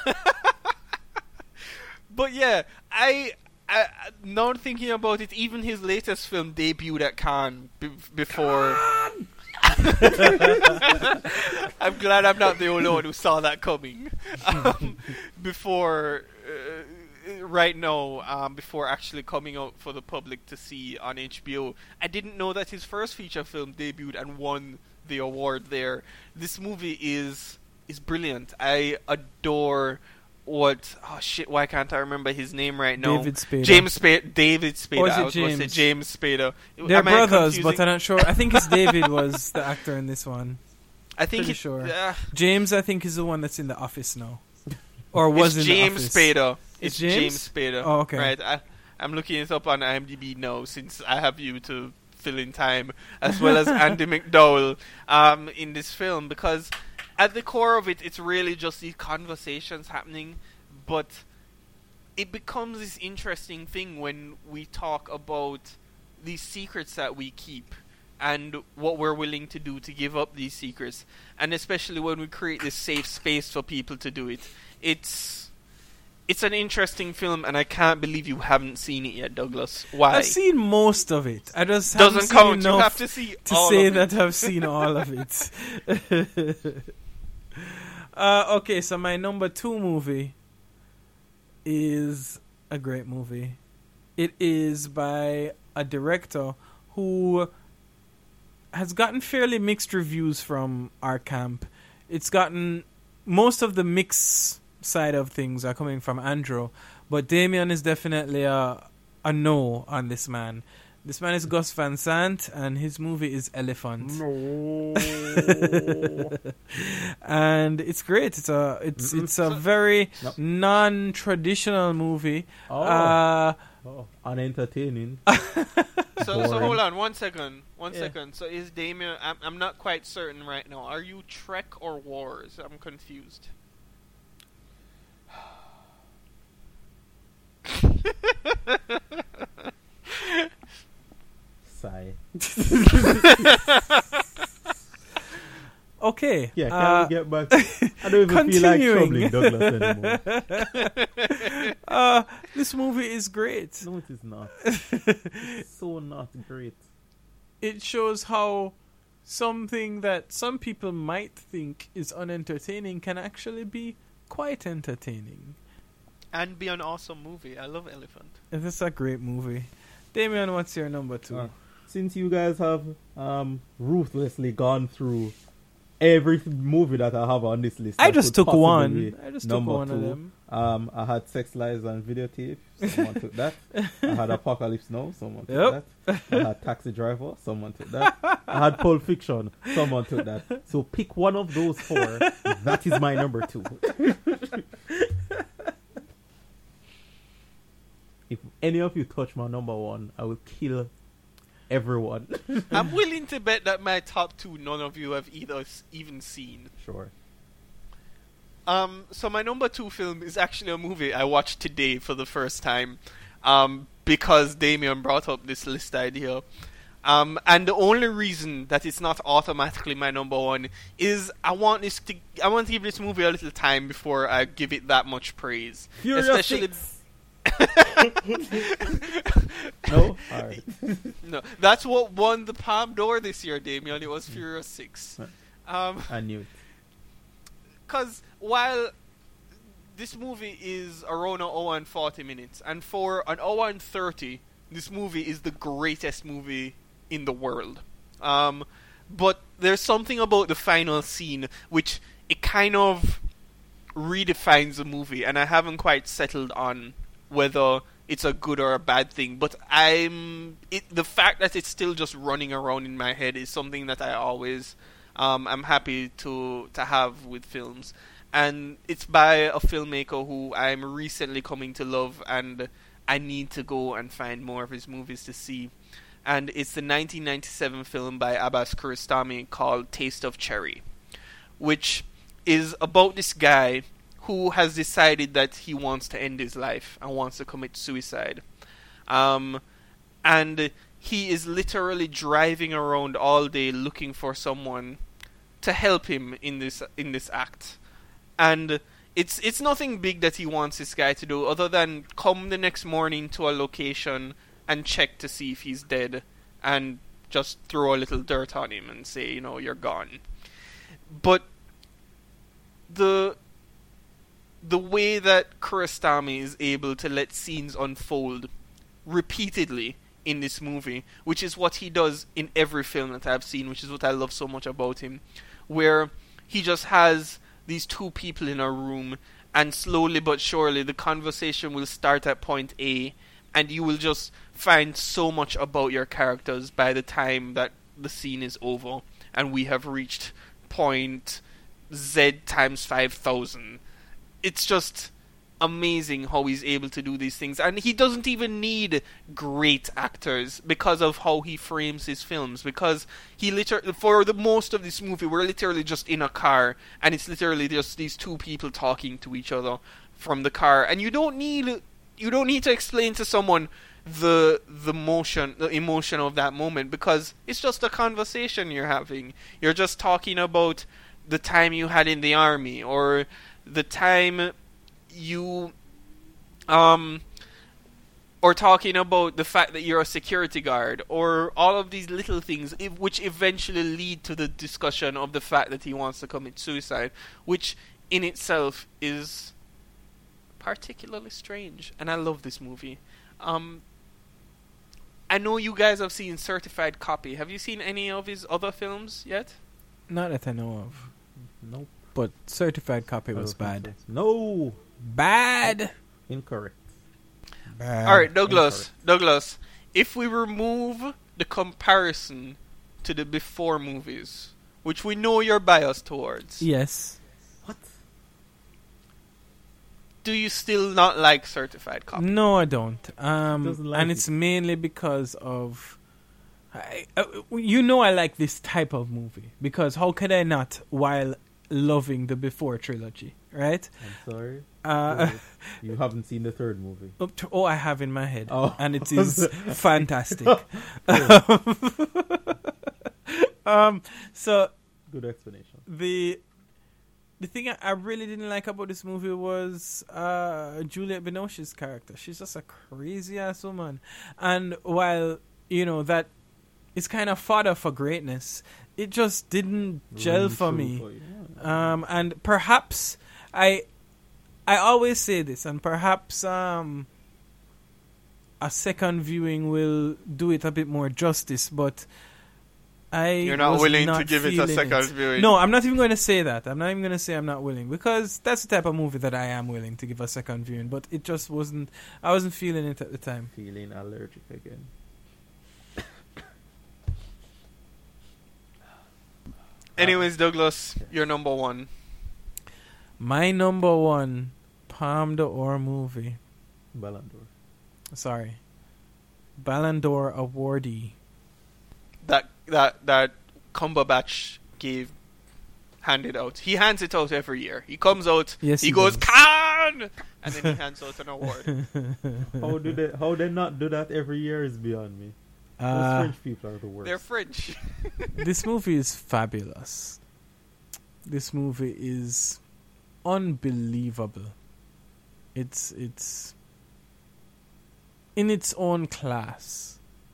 S3: But yeah, I, I now thinking about it, even his latest film debuted at Cannes b- before. I'm glad I'm not the only one who saw that coming. Um, before, uh, right now, um, before actually coming out for the public to see on H B O, I didn't know that his first feature film debuted and won the award there. This movie is is brilliant. I adore what oh shit why can't I remember his name right now?
S5: David Spader.
S3: James Spader. David Spader.
S5: Or is it
S3: I was going to say
S5: James?
S3: James Spader.
S5: They're
S3: Am I
S5: brothers,
S3: confusing?
S5: but I'm not sure. I think it's David was the actor in this one.
S3: I think
S5: Pretty
S3: it,
S5: sure.
S3: Uh,
S5: James, I think, is the one that's in the office now, or was
S3: it's
S5: in
S3: James
S5: the office.
S3: Spader.
S5: It's
S3: It's
S5: James?
S3: James Spader.
S5: Oh, okay.
S3: Right. I, I'm looking it up on IMDb now since I have you to fill in time, as well as Andy McDowell um, in this film, because at the core of it, it's really just these conversations happening, but it becomes this interesting thing when we talk about these secrets that we keep and what we're willing to do to give up these secrets, and especially when we create this safe space for people to do it. It's it's an interesting film, and I can't believe you haven't seen it yet, Douglas. Why?
S5: I've seen most of it. I just
S3: Doesn't
S5: haven't seen
S3: count. You
S5: enough
S3: have to see
S5: to
S3: all
S5: say
S3: of
S5: that
S3: it.
S5: I've seen all of it. uh, okay, so my number two movie is a great movie. It is by a director who has gotten fairly mixed reviews from our camp. It's gotten most of the mix side of things are coming from Andrew, but Damien is definitely a a no on this man. This man is Gus Van Sant, and his movie is Elephant.
S4: No.
S5: And it's great. It's a it's
S4: Mm-mm.
S5: it's a very
S4: Nope.
S5: non-traditional movie.
S4: Oh.
S5: Uh,
S4: Oh, unentertaining.
S3: So, so
S4: Boring.
S3: hold on one second. One
S5: Yeah.
S3: second. So is Damien? I'm, I'm not quite certain right now. Are you Trek or Wars? I'm confused.
S4: Sigh.
S5: okay.
S4: Yeah, can
S5: uh,
S4: we get back? I don't even feel like
S5: continuing.
S4: troubling Douglas anymore.
S5: uh, this movie is great.
S4: No, it is not. It's so not great.
S5: It shows how something that some people might think is unentertaining can actually be quite entertaining.
S3: And be an awesome movie. I love Elephant.
S5: And this is a great movie. Damien, what's your number two?
S4: Uh, since you guys have um, ruthlessly gone through every th- movie that I have on this list,
S5: I
S4: that
S5: just
S4: could
S5: took
S4: possibly
S5: one.
S4: be
S5: I just took
S4: number
S5: one of
S4: two.
S5: them.
S4: Um, I had Sex Lies and Videotape. Someone took that. I had Apocalypse Now. Someone took
S5: Yep.
S4: that. I had Taxi Driver. Someone took that. I had Pulp Fiction. Someone took that. So pick one of those four. That is my number two. If any of you touch my number one, I will kill everyone.
S3: I'm willing to bet that my top two, none of you have either s- even seen.
S4: Sure.
S3: Um, so my number two film is actually a movie I watched today for the first time, um, because Damien brought up this list idea. Um, and the only reason that it's not automatically my number one is I want this to I want to give this movie a little time before I give it that much praise.
S4: Furious
S3: Especially
S4: Six. No? Alright.
S3: no, that's what won the Palme d'Or this year, Damien. It was Furious Six. Um,
S4: I knew it.
S3: Because while this movie is around an hour and forty minutes, and for an hour and thirty, this movie is the greatest movie in the world. Um, but there's something about the final scene which it kind of redefines the movie, and I haven't quite settled on whether it's a good or a bad thing. But I'm it, the fact that it's still just running around in my head is something that I always um, I'm happy to to have with films. And it's by a filmmaker who I'm recently coming to love, and I need to go and find more of his movies to see. And it's the nineteen ninety-seven film by Abbas Kiarostami called Taste of Cherry, which is about this guy who has decided that he wants to end his life and wants to commit suicide. Um, and he is literally driving around all day looking for someone to help him in this in this act. And it's it's nothing big that he wants this guy to do other than come the next morning to a location and check to see if he's dead and just throw a little dirt on him and say, you know, you're gone. But the the way that Kurosami is able to let scenes unfold repeatedly in this movie, which is what he does in every film that I've seen, which is what I love so much about him, where he just has these two people in a room, and slowly but surely the conversation will start at point A, and you will just find so much about your characters by the time that the scene is over and we have reached point Z times five thousand. It's just amazing how he's able to do these things, and he doesn't even need great actors because of how he frames his films, because he literally, for the most of this movie, we're literally just in a car, and it's literally just these two people talking to each other from the car, and you don't need you don't need to explain to someone the the motion the emotion of that moment, because it's just a conversation you're having. You're just talking about the time you had in the army, or the time you um or talking about the fact that you're a security guard, or all of these little things which eventually lead to the discussion of the fact that he wants to commit suicide, which in itself is particularly strange. And I love this movie. um I know you guys have seen Certified Copy. Have you seen any of his other films yet?
S5: Not that I know of.
S4: Nope.
S5: But Certified Copy was bad.
S4: So. No.
S5: Bad.
S4: Incorrect.
S5: Bad.
S3: All right, Douglas.
S4: Incorrect.
S3: Douglas, if we remove the comparison to the before movies, which we know you're biased towards,
S5: Yes.
S4: What?
S3: do you still not like Certified Copy?
S5: No, I don't. Um,
S4: Doesn't like
S5: and
S4: it.
S5: it's mainly because of, I, uh, you know, I like this type of movie, because how could I not while loving the before trilogy, right?
S4: I'm sorry.
S5: Uh,
S4: You haven't seen the third movie.
S5: up to, oh, I have in my head,
S4: Oh.
S5: and it is fantastic. um, so
S4: Good explanation.
S5: the the thing I, I really didn't like about this movie was uh, Juliette Binoche's character. She's just a crazy ass woman, and while you know that is kind of fodder for greatness, it just didn't gel
S4: Ring
S5: for
S4: true
S5: me.
S4: for you.
S5: Um, and perhaps I I always say this, and perhaps um, a second viewing will do it a bit more justice, but I
S3: You're not
S5: was
S3: willing to
S5: not
S3: give it a
S5: feeling
S3: second viewing.
S5: No, I'm not even going to say that. I'm not even going to say I'm not willing, because that's the type of movie that I am willing to give a second viewing, but it just wasn't, I wasn't feeling it at the time.
S4: Feeling allergic again.
S3: Anyways, Douglas, you're number one.
S5: My number one Palme d'Or movie,
S4: Ballon d'Or.
S5: sorry, Ballon d'Or awardee.
S3: That that that Cumberbatch gave handed out. He hands it out every year. He comes out.
S5: Yes,
S3: he,
S5: he
S3: goes
S5: does.
S3: Khan, and then he hands out an award.
S4: How do they? How they not do that every year is beyond me. Those
S5: Uh,
S4: French people are the worst.
S3: They're French.
S5: this movie is fabulous. This movie is unbelievable. It's it's in its own class.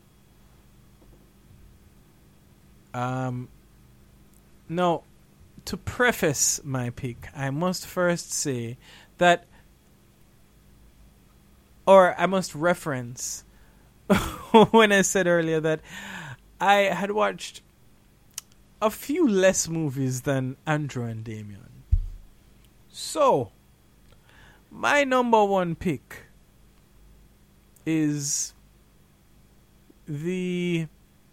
S5: Um, now, to preface my pick, I must first say that, or I must reference when I said earlier that I had watched a few less movies than Andrew and Damien. So, my number one pick is the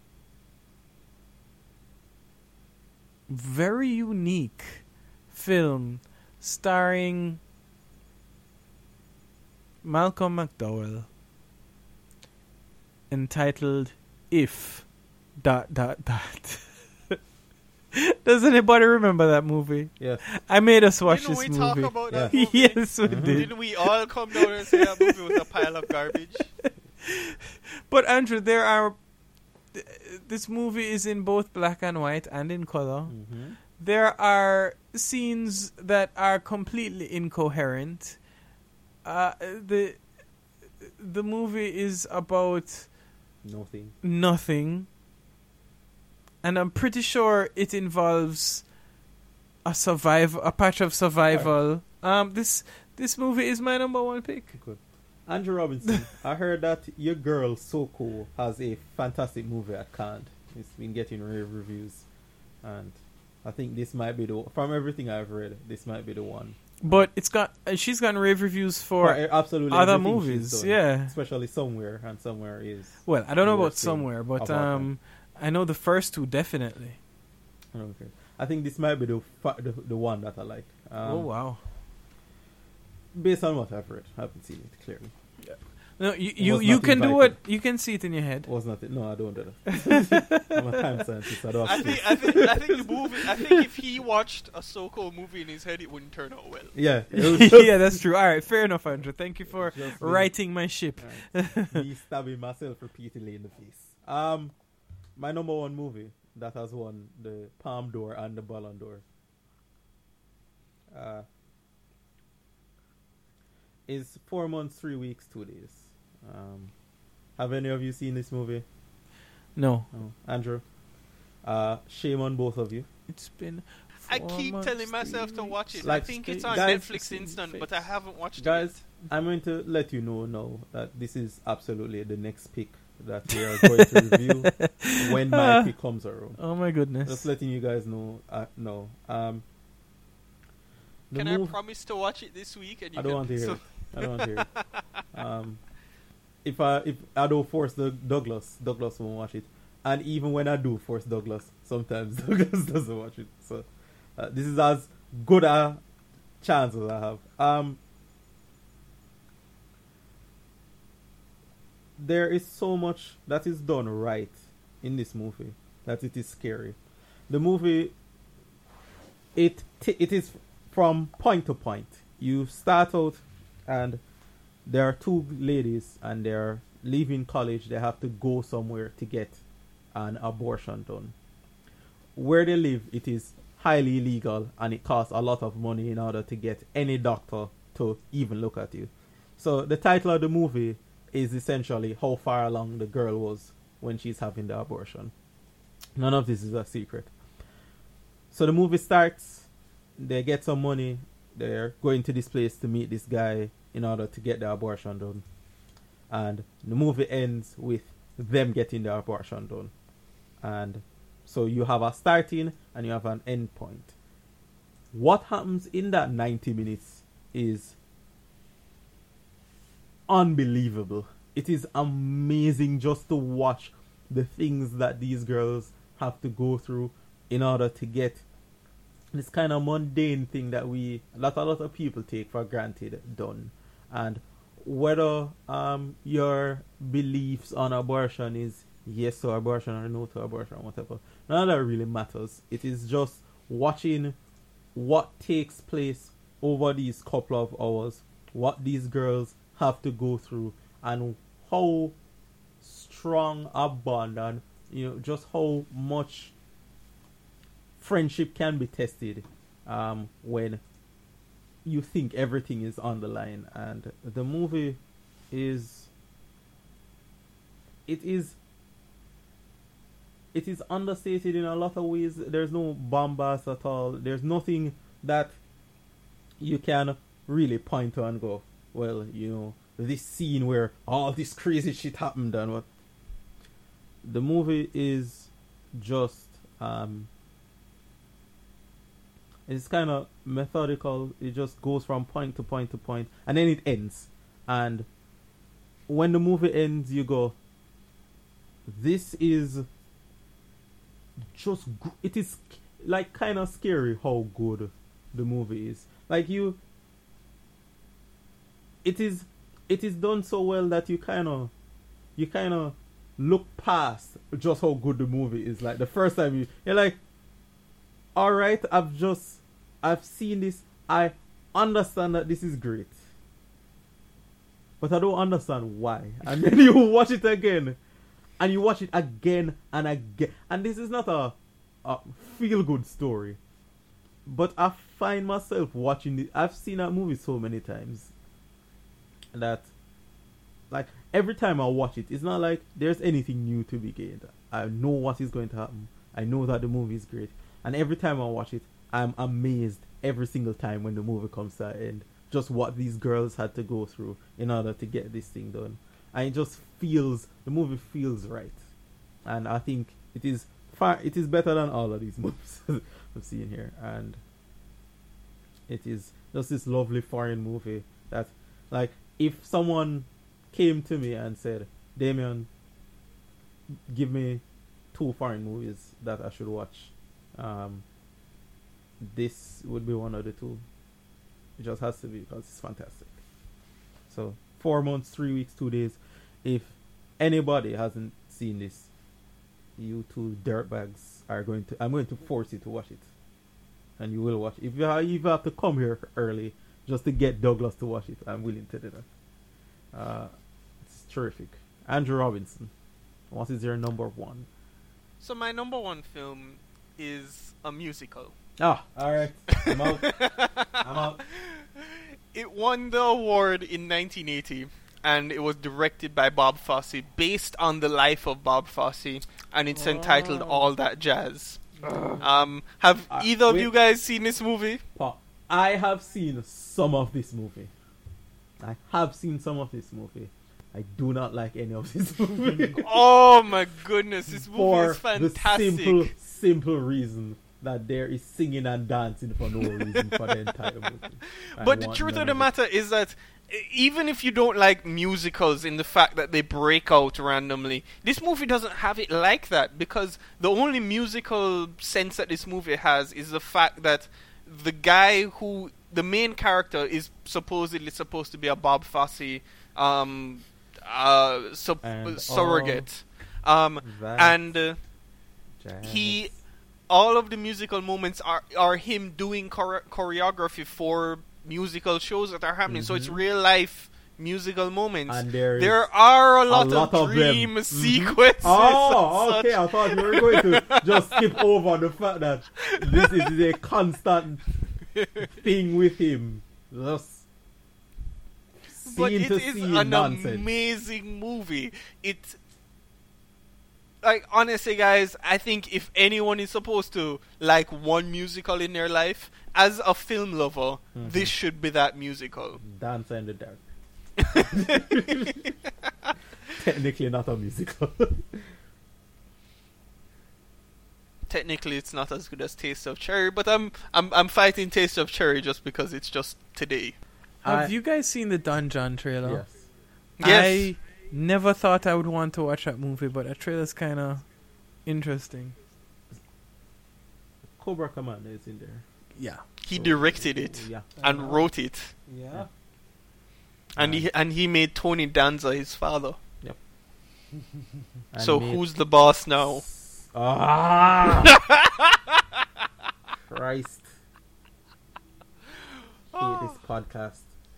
S5: very unique film starring Malcolm McDowell entitled If dot dot dot. Does anybody remember that movie?
S4: Yes.
S5: I made us watch
S3: Didn't
S5: this
S3: we
S5: movie.
S3: talk about
S4: Yeah.
S3: that movie?
S5: Yes, we
S4: Uh-huh.
S5: did.
S3: Didn't we all come down and say that movie was a pile of garbage?
S5: But Andrew, there are. th- This movie is in both black and white and in color.
S4: Mm-hmm.
S5: There are scenes that are completely incoherent. Uh, the the movie is about
S4: Nothing.
S5: nothing. and I'm pretty sure it involves a survival, a patch of survival. Right. Um, this this movie is my number one pick.
S4: Good. Andrew Robinson, I heard that Your Girl So Cool has a fantastic movie at Cannes. It's been getting rave reviews, and I think this might be the from everything I've read. This might be the one.
S5: But it's got uh, she's gotten rave reviews for, for
S4: absolutely
S5: other movies, yeah.
S4: Especially Somewhere, and Somewhere is.
S5: Well, I don't know about Somewhere, but about um, I know the first two definitely.
S4: Okay, I think this might be the the, the one that I like. Um,
S5: oh wow!
S4: Based on what I've read, I haven't seen it clearly.
S5: Yeah. No, you you, you can do it. You can see it in your head.
S4: Was not it? No, I don't do that. I'm a time scientist. I don't.
S3: I think I think I think the movie. I think if he watched a so-called movie in his head, it wouldn't turn out well.
S4: Yeah,
S5: yeah, that's true. All right, fair enough, Andrew. Thank you for just righting me. my ship.
S4: Right. Me stabbing myself repeatedly in the face. Um, my number one movie that has won the Palme d'Or and the Ballon d'Or. Uh. Is four months, three weeks, two days. Um, have any of you seen this movie?
S5: No.
S4: no. Andrew? Uh, shame on both of you.
S5: It's been
S3: I keep months, telling myself to watch it.
S4: Like,
S3: I think it's on
S4: guys,
S3: Netflix instant, but I haven't watched
S4: guys,
S3: it Guys,
S4: I'm going to let you know now that this is absolutely the next pick that we are going to review when my pick comes around.
S5: Oh my goodness.
S4: Just letting you guys know. Uh, no. Um,
S3: Can move, I promise to watch it this week? And you
S4: I don't
S3: can
S4: want to hear
S3: so
S4: it. I don't want to hear it. Um, if I if I don't force the Douglas, Douglas won't watch it. And even when I do force Douglas, sometimes Douglas doesn't watch it. So uh, this is as good a chance as I have. Um, there is so much that is done right in this movie that it is scary. The movie, it t- it is from point to point. You start out and there are two ladies and they're leaving college. They have to go somewhere to get an abortion done. Where they live, it is highly illegal and it costs a lot of money in order to get any doctor to even look at you. So the title of the movie is essentially how far along the girl was when she's having the abortion. None of this is a secret. So the movie starts, they get some money, they're going to this place to meet this guy in order to get the abortion done. And the movie ends with them getting the abortion done. And so you have a starting and you have an end point. What happens in that ninety minutes is unbelievable. It is amazing just to watch the things that these girls have to go through in order to get this kind of mundane thing that we that a lot of people take for granted done. And whether um your beliefs on abortion is yes to abortion or no to abortion, whatever, none of that really matters. It is just watching what takes place over these couple of hours, what these girls have to go through, and how strong a bond and you know just how much friendship can be tested um, when you think everything is on the line. And the movie is it is it is understated in a lot of ways. There's no bombast at all. There's nothing that you can really point to and go, well, you know, this scene where all this crazy shit happened and what. The movie is just um it's kind of methodical. It just goes from point to point to point, and then it ends. And when the movie ends, you go, this is just, it is like kind of scary how good the movie is. Like you, it is, it is done so well that you kind of, you kind of look past just how good the movie is. Like the first time you, you're like, alright, I've just, I've seen this, I understand that this is great, but I don't understand why. And then you watch it again, and you watch it again and again, and this is not a, a feel-good story, but I find myself watching it. I've seen that movie so many times that, like, every time I watch it, it's not like there's anything new to be gained. I know what is going to happen. I know that the movie is great, and every time I watch it, I'm amazed every single time when the movie comes to an end. Just what these girls had to go through in order to get this thing done, and it just feels the movie feels right, and I think it is far. It is better than all of these movies I've seen here, and it is just this lovely foreign movie that, like, if someone came to me and said, Damien, give me two foreign movies that I should watch, um, this would be one of the two. It just has to be because it's fantastic. So, four months, three weeks, two days. If anybody hasn't seen this, you two dirtbags are going to, I'm going to force you to watch it. And you will watch it. If you have, if you have to come here early just to get Douglas to watch it, I'm willing to do that. Uh, it's terrific. Andrew Robinson, what is your number one?
S3: So my number one film is a musical.
S4: Ah, alright. I'm out. I'm out.
S3: It won the award in nineteen eighty, and it was directed by Bob Fosse, based on the life of Bob Fosse, and it's entitled All That Jazz. Um, have uh, either of wait. you guys seen this movie?
S4: Pa, I have seen some of this movie. I have seen some of this movie. I do not like any of this movie.
S3: Oh my goodness, this movie
S4: for
S3: is fantastic.
S4: The simple, simple reason that there is singing and dancing for no reason for the entire movie.
S3: But the truth of the matter is that even if you don't like musicals in the fact that they break out randomly, this movie doesn't have it like that, because the only musical sense that this movie has is the fact that the guy who, the main character, is supposedly supposed to be a Bob Fosse um, uh, su- surrogate. Um, and uh, he, all of the musical moments are, are him doing chore- choreography for musical shows that are happening, mm-hmm. so it's real life musical moments.
S4: And there,
S3: there are a lot,
S4: a lot
S3: of,
S4: of
S3: dream
S4: them.
S3: sequences.
S4: Mm-hmm. Oh, okay. I thought you were going to just skip over the fact that this is a constant thing with him. Just
S3: but
S4: scene
S3: it
S4: to
S3: is
S4: scene
S3: an
S4: nonsense.
S3: amazing movie. It, like, honestly, guys, I think if anyone is supposed to like one musical in their life, as a film lover, mm-hmm. this should be that musical.
S4: Dance in the Dark. Technically not a musical.
S3: Technically it's not as good as Taste of Cherry, but I'm I'm I'm fighting Taste of Cherry just because it's just today.
S5: Have
S4: I,
S5: you guys seen the Don John trailer?
S4: Yes.
S3: Yes.
S5: I never thought I would want to watch that movie, but that trailer's kind of interesting.
S4: Cobra Commander is in there.
S5: Yeah.
S3: He directed it
S4: yeah.
S3: and uh-huh. wrote it.
S5: Yeah.
S3: And he and he made Tony Danza his father.
S4: Yep.
S3: So who's the boss now?
S4: Ah! Christ. Hate this podcast.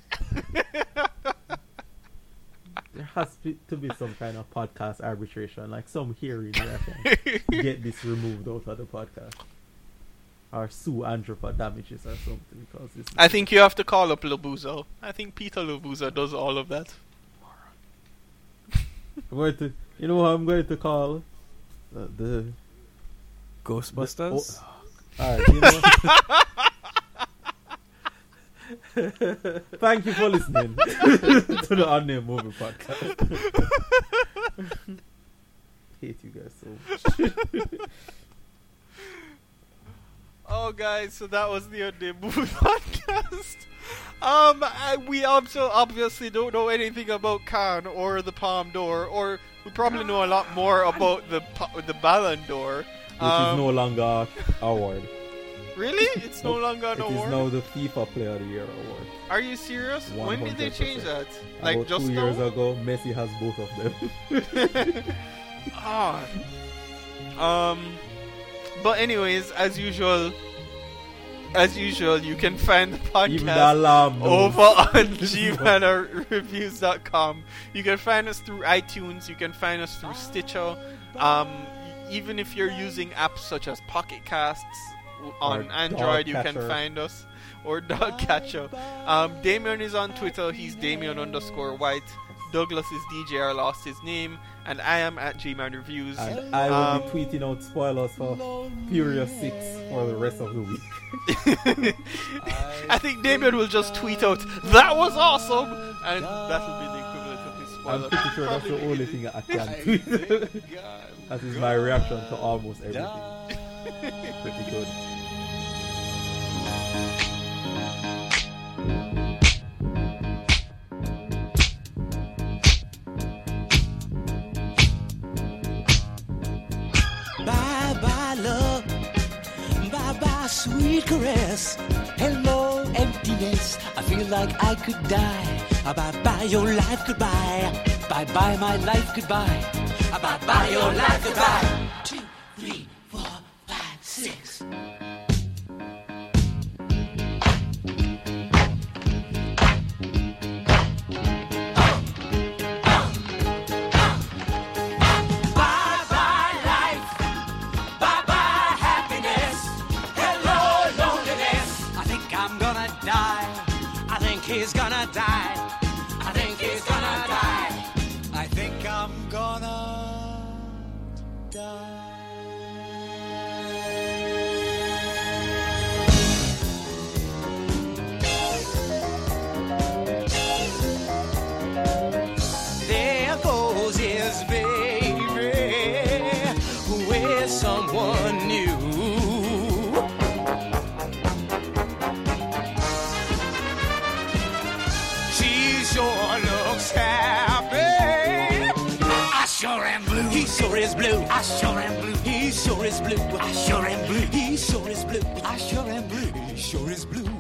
S4: There has to be some kind of podcast arbitration, like some hearing where I can get this removed out of the podcast. Or sue Andrew for damages or something. Because this
S3: I think you have to call up Lobuzo. I think Peter Lobuzo does all of that.
S4: I'm going to, you know what I'm going to call uh, the
S5: Ghostbusters.
S4: The, oh, alright, you know. Thank you for listening to the Unnamed Movie Podcast. Hate you guys so much.
S3: Oh, guys, so that was the Unnamed Movie Podcast. Um, I, we also obviously don't know anything about Cannes or the Palme d'Or, or we probably know a lot more about the the Ballon d'Or,
S4: which
S3: um,
S4: is no longer an award.
S3: Really? It's no longer an
S4: it
S3: award?
S4: It is now the FIFA Player of the Year award.
S3: Are you serious?
S4: one hundred percent.
S3: When did they change that? Like
S4: about
S3: just
S4: two
S3: now?
S4: years ago, Messi has both of them.
S3: Ah. Um. But anyways, as usual, as usual, you can find the podcast over on g manor reviews dot com. You can find us through iTunes. You can find us through Stitcher. Um, even if you're using apps such as Pocket Casts on
S4: or
S3: Android, you can find us. Or Dogcatcher. Um, Damien is on Twitter. He's Damien underscore White. Douglas is D J R lost his name, and I am at G-Man Reviews.
S4: And I will
S3: Um,
S4: be tweeting out spoilers for Furious six for the rest of the week.
S3: I think Damien will just tweet out, "That was awesome!" and that'll be the equivalent of his spoiler.
S4: I'm pretty sure that's the only thing I can tweet. That is my reaction to almost everything. Pretty good.
S2: Bye bye love, bye bye sweet caress. Hello emptiness, I feel like I could die. Bye bye your life goodbye. Bye bye my life goodbye. Bye bye your life goodbye. Two, three, four, five, six. He's gonna die. I think he's gonna die. I think I'm gonna die. There goes his baby with someone new. Sure looks happy. I sure am blue. He sure is blue. I sure am blue. He sure is blue. I sure am blue. He sure is blue. I sure am blue. He sure is blue.